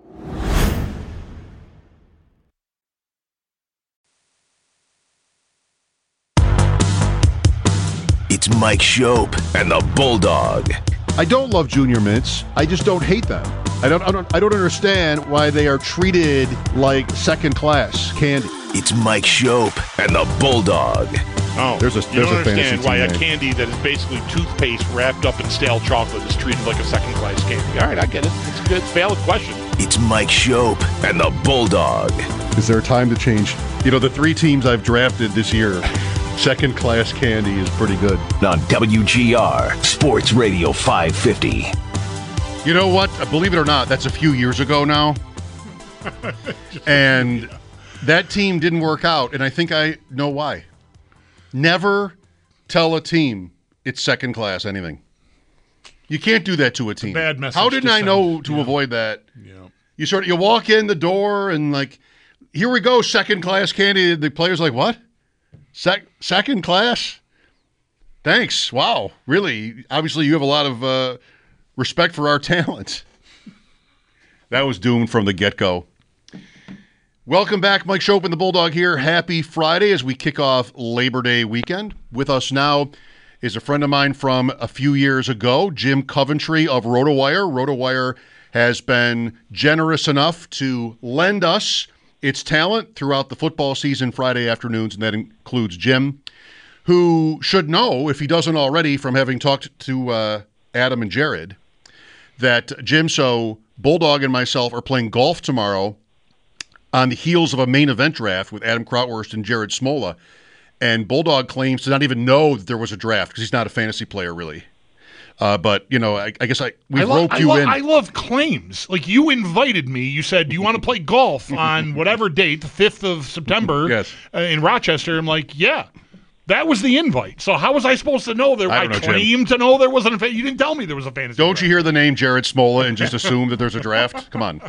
It's Mike Schopp and the Bulldog. I don't love Junior Mints. I just don't hate them. I don't, I don't I don't understand why they are treated like second-class candy. It's Mike Schopp and the Bulldog. Oh, there's a you there's don't a fantasy understand why team a name. candy that is basically toothpaste wrapped up in stale chocolate is treated like a second-class candy. All right, I get it. It's a good, it's a valid question. It's Mike Schopp and the Bulldog. Is there a time to change? You know, the three teams I've drafted this year, second-class candy is pretty good. On W G R Sports Radio five fifty. You know what? Believe it or not, that's a few years ago now. And that team didn't work out, and I think I know why. Never tell a team it's second class anything. You can't do that to a team. Bad message. How didn't to I send. know to Yeah. avoid that? Yeah. You sort of you walk in the door and like, here we go, second class candy. The player's like, what? Sec- second class? Thanks. Wow. Really? Obviously, you have a lot of uh, respect for our talent. That was doomed from the get-go. Welcome back, Mike Schopp and the Bulldog here. Happy Friday as we kick off Labor Day weekend. With us now is a friend of mine from a few years ago, Jim Coventry of RotoWire. RotoWire has been generous enough to lend us its talent throughout the football season Friday afternoons, and that includes Jim, who should know, if he doesn't already from having talked to uh, Adam and Jared, that Jim, so Bulldog and myself are playing golf tomorrow on the heels of a main event draft with Adam Krautwurst and Jared Smola. And Bulldog claims to not even know that there was a draft because he's not a fantasy player, really. Uh, but, you know, I, I guess I we I lo- roped I you lo- in. I love claims. Like, you invited me. You said, do you want to play golf on whatever date, the fifth of September Yes. uh, in Rochester? I'm like, yeah. That was the invite. So how was I supposed to know there? I I, don't know, Jim. claimed to know there wasn't a fa- You didn't tell me there was a fantasy Don't draft. you hear the name Jared Smola and just assume that there's a draft? Come on.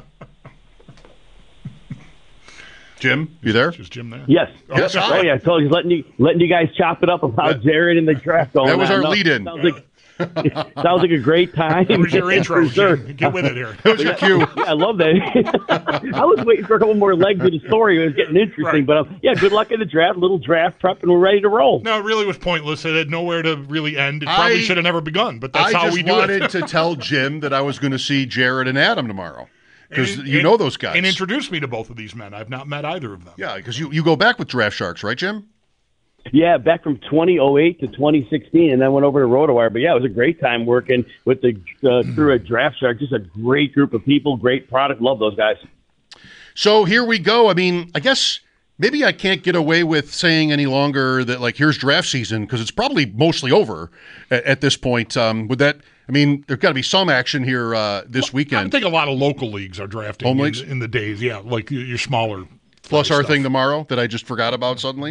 Jim, you there? Is Jim there? Yes. Yes, Oh, hi. yeah. I told you, letting you letting you guys chop it up about Jared and the draft going That was on. our No, lead-in. Sounds like, sounds like a great time. That was your intro, For sure. Jim. Get with it here. That was your cue. Yeah, I love that. I was waiting for a couple more legs of the story. It was getting interesting. Right. But um, yeah, good luck in the draft. Little draft prep, and we're ready to roll. No, it really was pointless. It had nowhere to really end. It probably I- should have never begun, but that's I how just we do wanted it. to tell Jim that I was going to see Jared and Adam tomorrow because And- you and- know those guys. And introduce me to both of these men. I've not met either of them. Yeah, because you, you go back with Draft Sharks, right, Jim? Yeah, back from twenty oh eight to twenty sixteen, and then went over to RotoWire. But yeah, it was a great time working with the uh, crew at Draft Shark. Just a great group of people, great product. Love those guys. So here we go. I mean, I guess maybe I can't get away with saying any longer that, like, here's draft season because it's probably mostly over at, at this point. Um, would that, I mean, there's got to be some action here uh, this I weekend. think a lot of local leagues are drafting Home in, leagues? in the days. Yeah, like your your smaller. Plus our stuff. thing tomorrow that I just forgot about suddenly.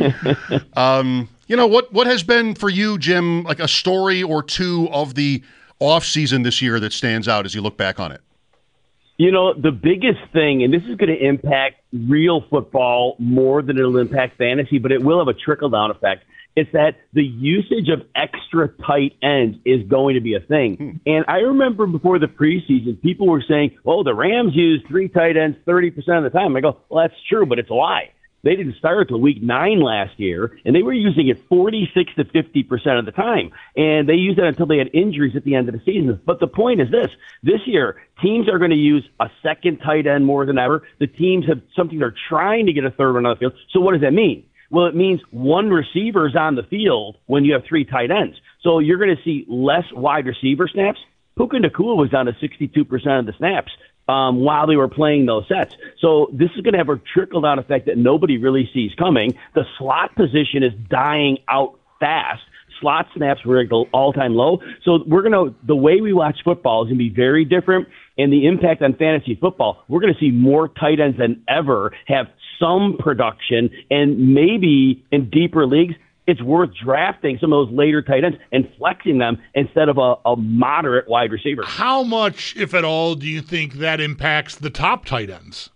um, you know, what what has been for you, Jim, like a story or two of the off season this year that stands out as you look back on it? You know, the biggest thing, and this is going to impact real football more than it'll impact fantasy, but it will have a trickle-down effect. It's that the usage of extra tight ends is going to be a thing. Hmm. And I remember before the preseason, people were saying, oh, the Rams use three tight ends thirty percent of the time. I go, well, that's true, but it's a lie. They didn't start until week nine last year, and they were using it forty-six to fifty percent of the time. And they used it until they had injuries at the end of the season. But the point is this. This year, teams are going to use a second tight end more than ever. The teams have something they're trying to get a third one on the field. So what does that mean? Well, it means one receiver is on the field when you have three tight ends. So you're going to see less wide receiver snaps. Puka Nacua was down to sixty-two percent of the snaps um, while they were playing those sets. So this is going to have a trickle-down effect that nobody really sees coming. The slot position is dying out fast. Slot snaps were at the all-time low. So we're going to, the way we watch football is going to be very different, and the impact on fantasy football, we're going to see more tight ends than ever have some production, and maybe in deeper leagues, it's worth drafting some of those later tight ends and flexing them instead of a, a moderate wide receiver. How much, if at all, do you think that impacts the top tight ends?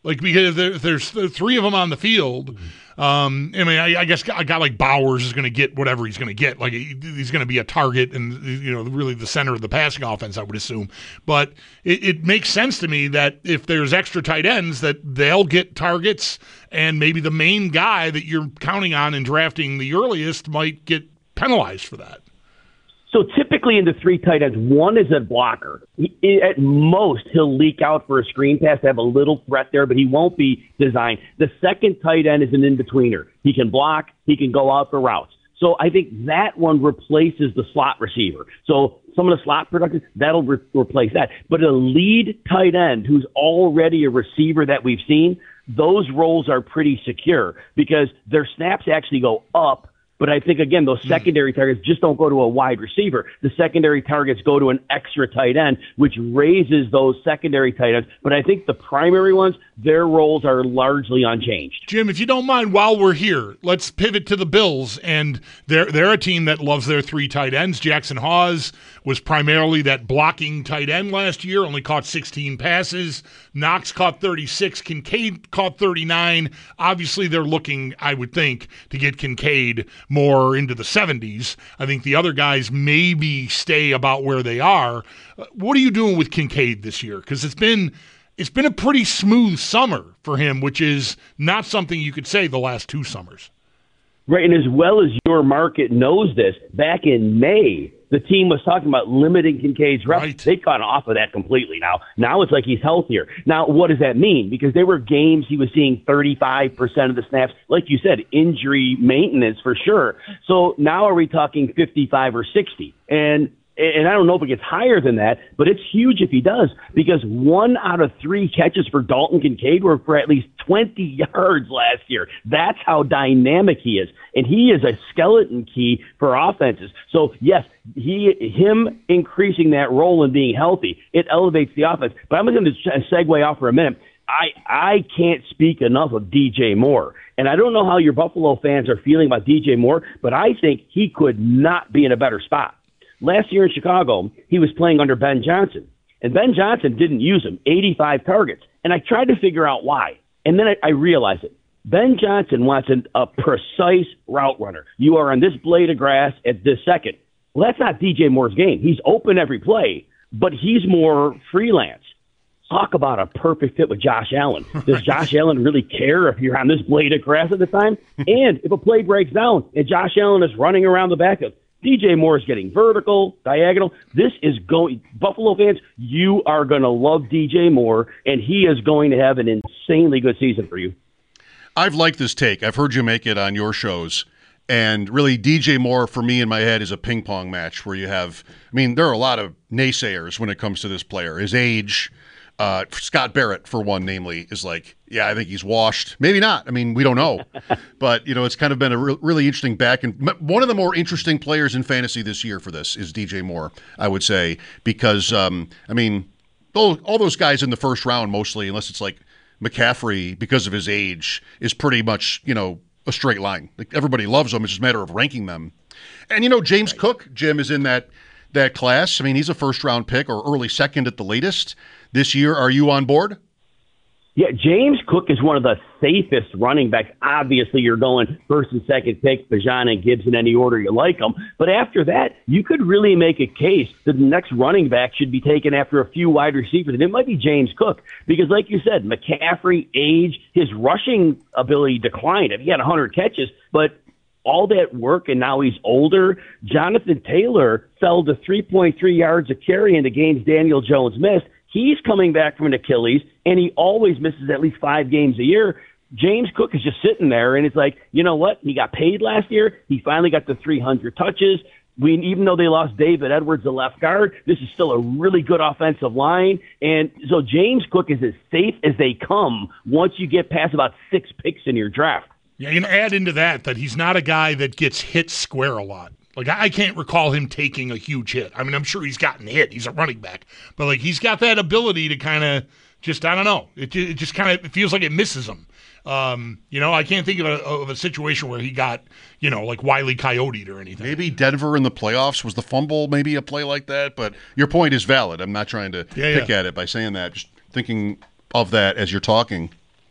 Like, because there, there's three of them on the field. Um, I mean, I, I guess a guy like Bowers is going to get whatever he's going to get. Like, he, he's going to be a target and, you know, really the center of the passing offense, I would assume. But it, it makes sense to me that if there's extra tight ends, that they'll get targets, and maybe the main guy that you're counting on and drafting the earliest might get penalized for that. So typically in the three tight ends, one is a blocker. He, at most, he'll leak out for a screen pass to have a little threat there, but he won't be designed. The second tight end is an in-betweener. He can block. He can go out for routes. So I think that one replaces the slot receiver. So some of the slot production, that'll re- replace that. But a lead tight end who's already a receiver that we've seen, those roles are pretty secure because their snaps actually go up. But I think, again, those secondary targets just don't go to a wide receiver. The secondary targets go to an extra tight end, which raises those secondary tight ends. But I think the primary ones, their roles are largely unchanged. Jim, if you don't mind, while we're here, let's pivot to the Bills. And they're, they're a team that loves their three tight ends. Jackson Hawes was primarily that blocking tight end last year, only caught sixteen passes. Knox caught thirty-six. Kincaid caught thirty-nine. Obviously, they're looking, I would think, to get Kincaid more into the seventies. I think the other guys maybe stay about where they are. Uh, what are you doing with Kincaid this year? Because it's been it's been a pretty smooth summer for him, which is not something you could say the last two summers. Right, and as well as your market knows this, back in May, the team was talking about limiting Kincaid's reps. Right. They've gone off of that completely now. Now it's like he's healthier. Now, what does that mean? Because there were games he was seeing thirty-five percent of the snaps. Like you said, injury maintenance for sure. So now are we talking fifty-five or sixty? And And I don't know if it gets higher than that, but it's huge if he does, because one out of three catches for Dalton Kincaid were for at least twenty yards last year. That's how dynamic he is. And he is a skeleton key for offenses. So, yes, he him increasing that role and being healthy, it elevates the offense. But I'm going to segue off for a minute. I, I can't speak enough of D J Moore. And I don't know how your Buffalo fans are feeling about D J Moore, but I think he could not be in a better spot. Last year in Chicago, he was playing under Ben Johnson, and Ben Johnson didn't use him, eighty-five targets. And I tried to figure out why. And then I, I realized it. Ben Johnson wants an, a precise route runner. You are on this blade of grass at this second. Well, that's not D J Moore's game. He's open every play, but he's more freelance. Talk about a perfect fit with Josh Allen. Does Josh Allen really care if you're on this blade of grass at the time? And if a play breaks down and Josh Allen is running around the back of D J Moore is getting vertical, diagonal. This is going – Buffalo fans, you are going to love D J Moore, and he is going to have an insanely good season for you. I've liked this take. I've heard you make it on your shows. And really, D J Moore, for me in my head, is a ping pong match where you have – I mean, there are a lot of naysayers when it comes to this player. His age – Uh, Scott Barrett, for one, namely, is like, yeah, I think he's washed. Maybe not. I mean, we don't know. But, you know, it's kind of been a re- really interesting back. And one of the more interesting players in fantasy this year for this is D J Moore, I would say, because, um, I mean, all, all those guys in the first round mostly, unless it's like McCaffrey, because of his age, is pretty much, you know, a straight line. Like, everybody loves them. It's just a matter of ranking them. And, you know, James right. Cook, Jim, is in that that class. I mean, he's a first-round pick or early second at the latest. This year, are you on board? Yeah, James Cook is one of the safest running backs. Obviously, you're going first and second pick, Bijan and Gibbs in any order you like them. But after that, you could really make a case that the next running back should be taken after a few wide receivers. And it might be James Cook because, like you said, McCaffrey, age, his rushing ability declined. He had one hundred catches, but all that work, and now he's older. Jonathan Taylor fell to three point three yards a carry in the games Daniel Jones missed. He's coming back from an Achilles, and he always misses at least five games a year. James Cook is just sitting there, and it's like, you know what? He got paid last year. He finally got the three hundred touches. We, even though they lost David Edwards, the left guard, this is still a really good offensive line. And so James Cook is as safe as they come once you get past about six picks in your draft. Yeah, you can add into that that he's not a guy that gets hit square a lot. Like, I can't recall him taking a huge hit. I mean, I'm sure he's gotten hit. He's a running back. But, like, he's got that ability to kind of just, I don't know. It, it just kind of feels like it misses him. Um, you know, I can't think of a, of a situation where he got, you know, like Wile E. Coyote or anything. Maybe Denver in the playoffs was the fumble, maybe a play like that. But your point is valid. I'm not trying to yeah, pick yeah. at it by saying that. Just thinking of that as you're talking.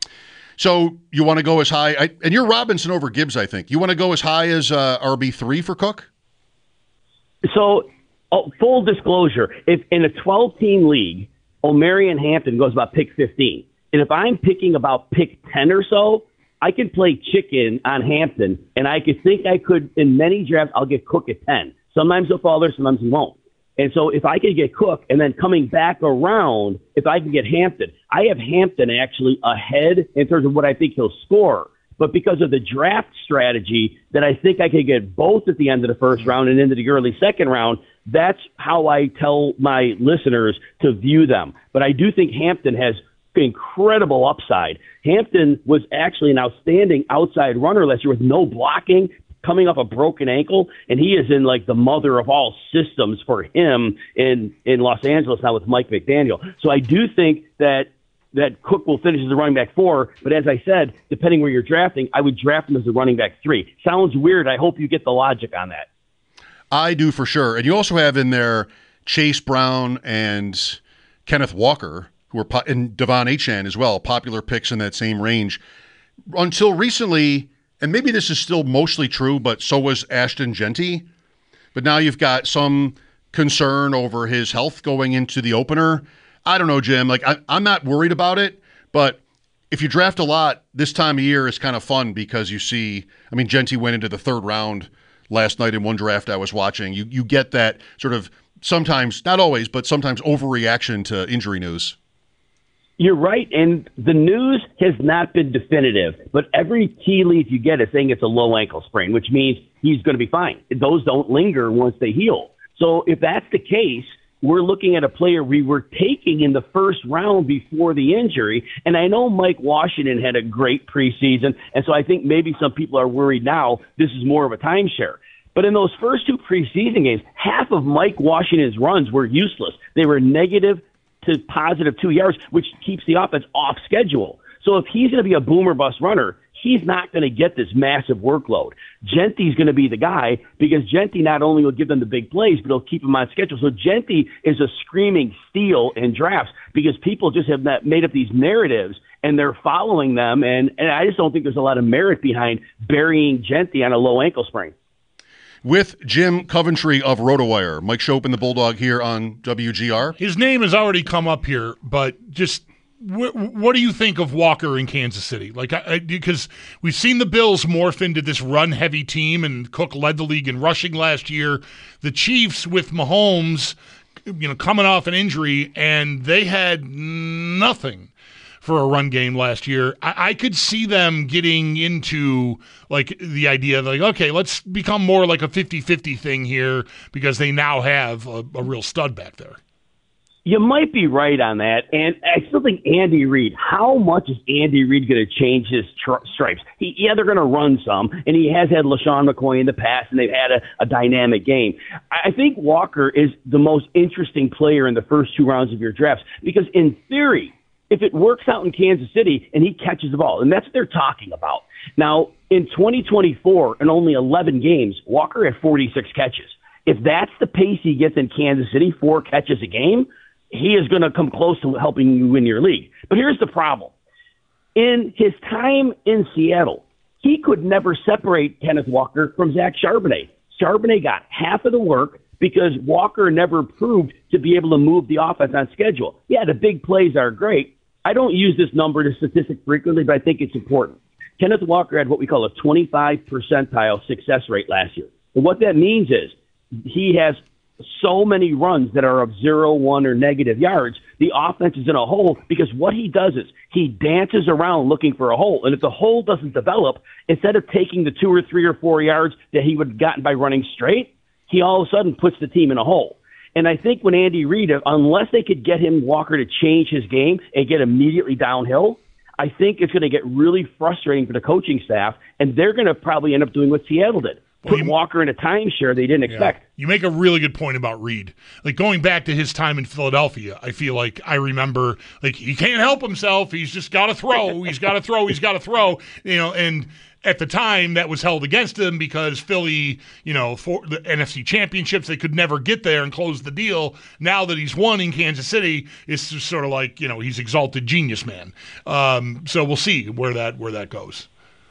So you want to go as high, I, and you're Robinson over Gibbs, I think. You want to go as high as uh, R B three for Cook? So, oh, full disclosure, if in a twelve-team league, O'Marion Hampton goes about pick fifteen. And if I'm picking about pick ten or so, I can play chicken on Hampton, and I could think I could, in many drafts, I'll get Cook at ten. Sometimes he'll fall there, sometimes he won't. And so if I could get Cook, and then coming back around, if I can get Hampton, I have Hampton actually ahead in terms of what I think he'll score. But because of the draft strategy that I think I could get both at the end of the first round and into the early second round, that's how I tell my listeners to view them. But I do think Hampton has incredible upside. Hampton was actually an outstanding outside runner last year with no blocking, coming off a broken ankle, and he is in like the mother of all systems for him in, in Los Angeles now with Mike McDaniel. So I do think that that Cook will finish as a running back four, but as I said, depending where you're drafting, I would draft him as a running back three. Sounds weird. I hope you get the logic on that. I do for sure. And you also have in there Chase Brown and Kenneth Walker, who are po- and Devon Achane as well, popular picks in that same range. Until recently, and maybe this is still mostly true, but so was Ashton Jeanty. But now you've got some concern over his health going into the opener. I don't know, Jim. Like I, I'm not worried about it, but if you draft a lot this time of year, it's kind of fun because you see. I mean, Jeanty went into the third round last night in one draft I was watching. You you get that sort of sometimes, not always, but sometimes overreaction to injury news. You're right, and the news has not been definitive, but every tea leaf you get is saying it's a low ankle sprain, which means he's going to be fine. Those don't linger once they heal. So if that's the case, we're looking at a player we were taking in the first round before the injury, and I know Mike Washington had a great preseason, and so I think maybe some people are worried now this is more of a timeshare. But in those first two preseason games, half of Mike Washington's runs were useless. They were negative to positive two yards, which keeps the offense off schedule. So if he's going to be a boomer bust runner, he's not going to get this massive workload. Jeanty's going to be the guy because Jeanty not only will give them the big plays, but he'll keep them on schedule. So Jeanty is a screaming steal in drafts because people just have not made up these narratives and they're following them. And, and I just don't think there's a lot of merit behind burying Jeanty on a low ankle sprain. With Jim Coventry of RotoWire. Mike Schopp and the Bulldog here on W G R. His name has already come up here, but just wh- what do you think of Walker in Kansas City? Like, I, I, because we've seen the Bills morph into this run-heavy team, and Cook led the league in rushing last year. The Chiefs with Mahomes, you know, coming off an injury, and they had nothing for a run game last year. I, I could see them getting into like the idea of like, okay, let's become more like a fifty-fifty thing here because they now have a, a real stud back there. You might be right on that. And I still think Andy Reid, how much is Andy Reid going to change his tr- stripes? He, yeah, they're going to run some, and he has had LaShawn McCoy in the past, and they've had a, a dynamic game. I think Walker is the most interesting player in the first two rounds of your drafts because in theory, if it works out in Kansas City and he catches the ball, and that's what they're talking about. Now, in twenty twenty-four, in only eleven games, Walker had forty-six catches. If that's the pace he gets in Kansas City, four catches a game, he is going to come close to helping you win your league. But here's the problem. In his time in Seattle, he could never separate Kenneth Walker from Zach Charbonnet. Charbonnet got half of the work because Walker never proved to be able to move the offense on schedule. Yeah, the big plays are great. I don't use this number to statistic frequently, but I think it's important. Kenneth Walker had what we call a twenty-five percentile success rate last year. And what that means is he has so many runs that are of zero, one, or negative yards. The offense is in a hole because what he does is he dances around looking for a hole. And if the hole doesn't develop, instead of taking the two or three or four yards that he would have gotten by running straight, he all of a sudden puts the team in a hole. And I think when Andy Reid, unless they could get him, Walker, to change his game and get immediately downhill, I think it's going to get really frustrating for the coaching staff, and they're going to probably end up doing what Seattle did. put well, Walker in a timeshare they didn't expect. Yeah. You make a really good point about Reed. Like going back to his time in Philadelphia, I feel like I remember like he can't help himself. He's just got to throw. He's got to throw. He's got to throw. You know, and at the time that was held against him because Philly, you know, for the N F C championships, they could never get there and close the deal. Now that he's won in Kansas City, it's just sort of like, you know, he's exalted genius man. Um, so we'll see where that where that goes.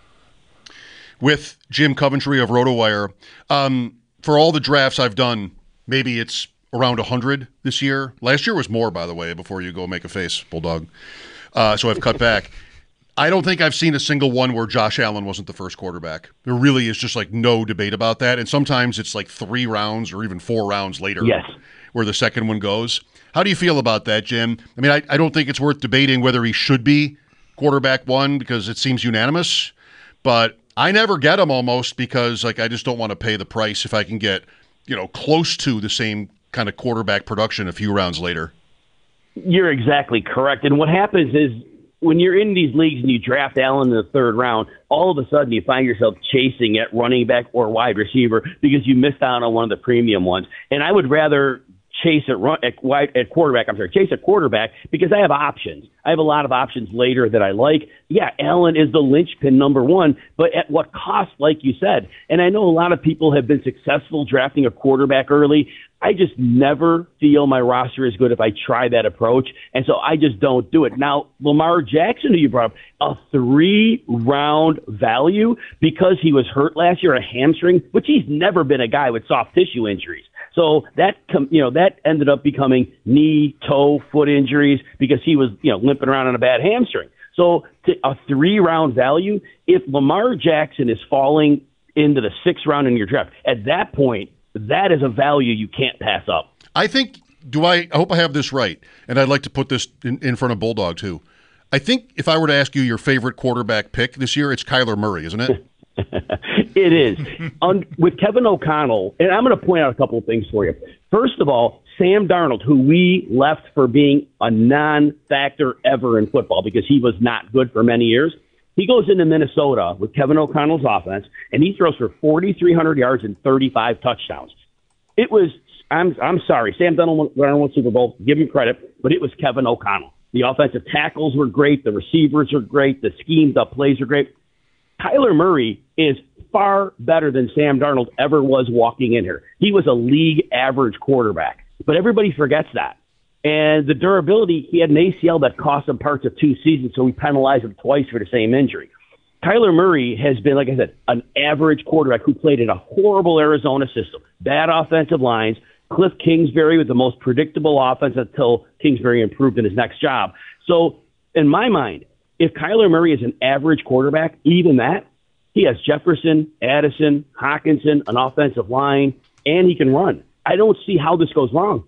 With Jim Coventry of RotoWire, um, for all the drafts I've done, maybe it's around one hundred this year. Last year was more, by the way, before you go make a face, Bulldog. Uh, so I've cut back. I don't think I've seen a single one where Josh Allen wasn't the first quarterback. There really is just like no debate about that. And sometimes it's like three rounds or even four rounds later yes. where the second one goes. How do you feel about that, Jim? I mean, I, I don't think it's worth debating whether he should be quarterback one because it seems unanimous, but I never get him almost because like I just don't want to pay the price if I can get, you know, close to the same kind of quarterback production a few rounds later. You're exactly correct. And what happens is when you're in these leagues and you draft Allen in the third round, all of a sudden you find yourself chasing at running back or wide receiver because you missed out on one of the premium ones. And I would rather chase at run at wide at quarterback. I'm sorry, chase at quarterback because I have options. I have a lot of options later that I like. Yeah, Allen is the linchpin number one, but at what cost, like you said? And I know a lot of people have been successful drafting a quarterback early. I just never feel my roster is good if I try that approach, and so I just don't do it. Now, Lamar Jackson, who you brought up, a three-round value because he was hurt last year, a hamstring, which he's never been a guy with soft tissue injuries. So that, you know, that ended up becoming knee, toe, foot injuries because he was, you know, limping around on a bad hamstring. So to a three-round value, if Lamar Jackson is falling into the sixth round in your draft, at that point, that is a value you can't pass up. I think, do I, I hope I have this right, and I'd like to put this in, in front of Bulldog too. I think if I were to ask you your favorite quarterback pick this year, it's Kyler Murray, isn't it? It is. On, with Kevin O'Connell, and I'm going to point out a couple of things for you. First of all, Sam Darnold, who we left for being a non-factor ever in football because he was not good for many years, he goes into Minnesota with Kevin O'Connell's offense, and he throws for forty-three hundred yards and thirty-five touchdowns. It was, I'm I'm sorry, Sam Darnold won Super Bowl, give him credit, but it was Kevin O'Connell. The offensive tackles were great, the receivers are great, the schemes, the plays are great. Kyler Murray is far better than Sam Darnold ever was walking in here. He was a league average quarterback, but everybody forgets that. And the durability, he had an A C L that cost him parts of two seasons, so we penalized him twice for the same injury. Kyler Murray has been, like I said, an average quarterback who played in a horrible Arizona system, bad offensive lines, Cliff Kingsbury with the most predictable offense until Kingsbury improved in his next job. So in my mind, if Kyler Murray is an average quarterback, even that, he has Jefferson, Addison, Hockenson, an offensive line, and he can run. I don't see how this goes wrong.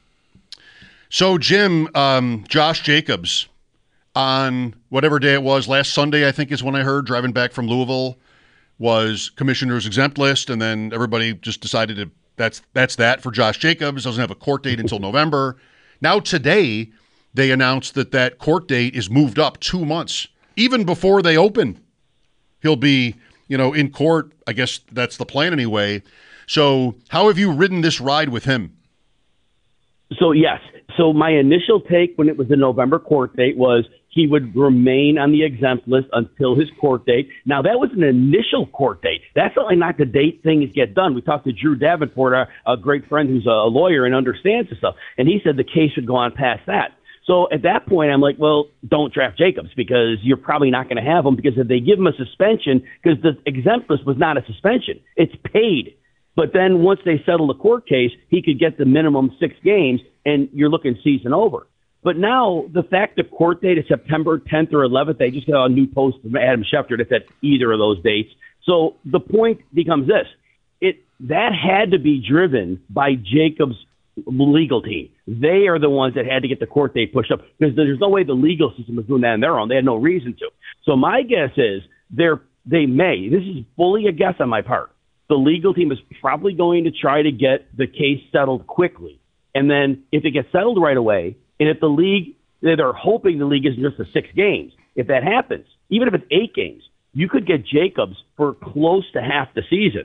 So, Jim, um, Josh Jacobs, on whatever day it was, last Sunday, I think is when I heard, driving back from Louisville, was commissioner's exempt list, and then everybody just decided to that's that's that for Josh Jacobs. Doesn't have a court date until November. Now today, they announced that that court date is moved up two months, even before they open. He'll be, you know, in court. I guess that's the plan anyway. So, how have you ridden this ride with him? So, yes. So my initial take when it was the November court date was he would remain on the exempt list until his court date. Now, that was an initial court date. That's certainly not the date things get done. We talked to Drew Davenport, a, a great friend who's a lawyer and understands the stuff, and he said the case would go on past that. So at that point, I'm like, well, don't draft Jacobs because you're probably not going to have him because if they give him a suspension, because the exempt list was not a suspension. It's paid. But then once they settle the court case, he could get the minimum six games, and you're looking season over. But now the fact that court date is September tenth or eleventh, they just got a new post from Adam Schefter that said either of those dates. So the point becomes this. It that had to be driven by Jacobs' legal team. They are the ones that had to get the court date pushed up because there's no way the legal system was doing that on their own. They had no reason to. So my guess is they're, they may, this is fully a guess on my part, the legal team is probably going to try to get the case settled quickly. And then if it gets settled right away, and if the league, they're hoping the league isn't just the six games. If that happens, even if it's eight games, you could get Jacobs for close to half the season.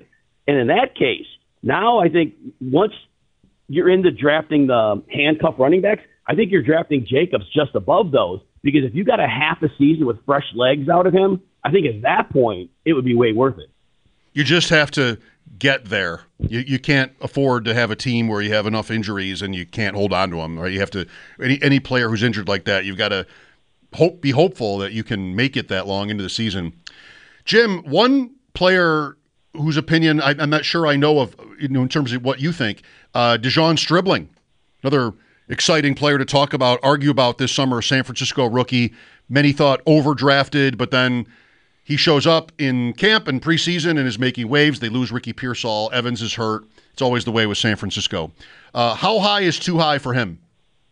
And in that case, now I think once you're into drafting the handcuff running backs, I think you're drafting Jacobs just above those, because if you got a half a season with fresh legs out of him, I think at that point it would be way worth it. You just have to get there. You you can't afford to have a team where you have enough injuries and you can't hold on to them. Right? You have to any any player who's injured like that, you've got to hope be hopeful that you can make it that long into the season. Jim, one player whose opinion I, I'm not sure I know of, you know, in terms of what you think, uh, Dejon Stribling, another exciting player to talk about, argue about this summer, San Francisco rookie. Many thought overdrafted, but then he shows up in camp and preseason and is making waves. They lose Ricky Pearsall. Evans is hurt. It's always the way with San Francisco. Uh, how high is too high for him?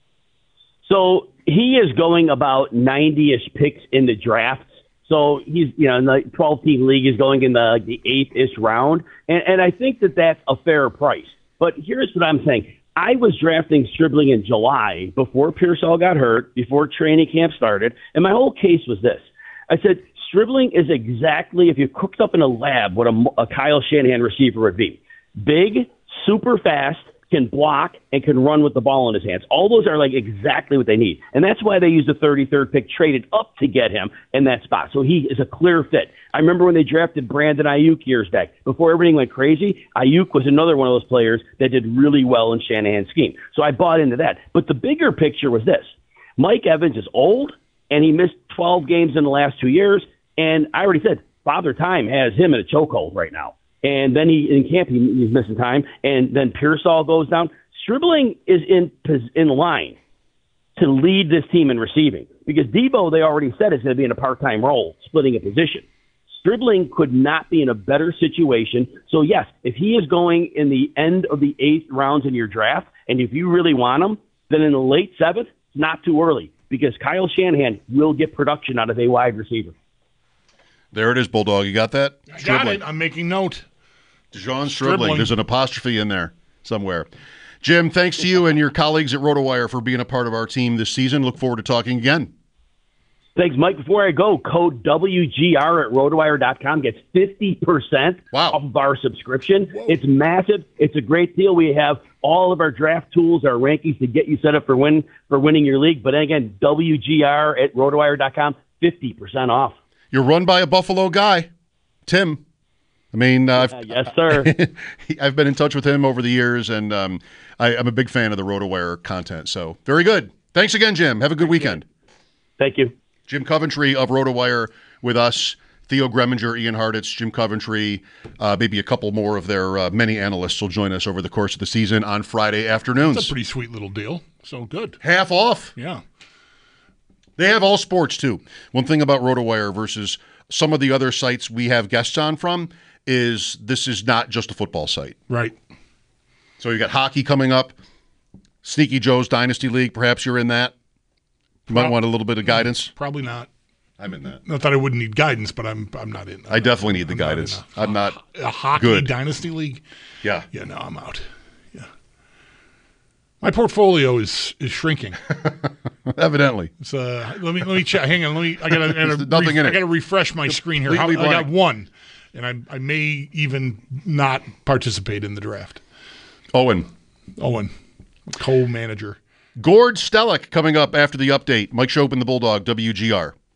So he is going about ninety-ish picks in the drafts. So he's, you know, in the twelve-team league, he's going in the, the eighth-ish round. And, and I think that that's a fair price. But here's what I'm saying. I was drafting Stribling in July before Pearsall got hurt, before training camp started. And my whole case was this. I said, Stribling is exactly, if you cooked up in a lab, what a, a Kyle Shanahan receiver would be. Big, super fast, can block, and can run with the ball in his hands. All those are like exactly what they need. And that's why they used the thirty-third pick, traded up to get him in that spot. So he is a clear fit. I remember when they drafted Brandon Ayuk years back. Before everything went crazy, Ayuk was another one of those players that did really well in Shanahan's scheme. So I bought into that. But the bigger picture was this. Mike Evans is old, and he missed twelve games in the last two years. And I already said, Father Time has him in a chokehold right now. And then he in camp, he, he's missing time. And then Pearsall goes down. Stribling is in in line to lead this team in receiving, because Debo, they already said, is going to be in a part-time role, splitting a position. Stribling could not be in a better situation. So, yes, if he is going in the end of the eighth rounds in your draft, and if you really want him, then in the late seventh, it's not too early, because Kyle Shanahan will get production out of a wide receiver. There it is, Bulldog. You got that? I got it. I'm making note. Dejon Stribling. There's an apostrophe in there somewhere. Jim, thanks to you and your colleagues at RotoWire for being a part of our team this season. Look forward to talking again. Thanks, Mike. Before I go, code W G R at rotowire dot com gets fifty percent wow. off of our subscription. Whoa. It's massive. It's a great deal. We have all of our draft tools, our rankings to get you set up for win for winning your league. But again, W G R at rotowire dot com, fifty percent off. You're run by a Buffalo guy, Tim. I mean, uh, uh, yes, sir. I've been in touch with him over the years, and um, I, I'm a big fan of the RotoWire content. So very good. Thanks again, Jim. Have a good weekend. Thank you. Jim Coventry of RotoWire with us. Theo Greminger, Ian Hartitz, Jim Coventry, uh, maybe a couple more of their uh, many analysts will join us over the course of the season on Friday afternoons. That's a pretty sweet little deal. So good. Half off. Yeah. They have all sports, too. One thing about RotoWire versus some of the other sites we have guests on from is this is not just a football site. Right. So you got hockey coming up, Sneaky Joe's Dynasty League. Perhaps you're in that. You might want a little bit of guidance. Probably not. I'm in that. Not that I wouldn't need guidance, but I'm I'm not in. I'm I definitely not, need the I'm guidance. Not a, I'm not a hockey good. Dynasty League. Yeah. Yeah. No, I'm out. Yeah. My portfolio is is shrinking. Evidently. It's, uh, let me let me check. Hang on. Let me. I gotta. I gotta nothing re- in it. I gotta refresh my screen here. How, I got one, and I I may even not participate in the draft. Owen. Owen, co-manager. Gord Stellick coming up after the update. Mike Shopin, the Bulldog, W G R.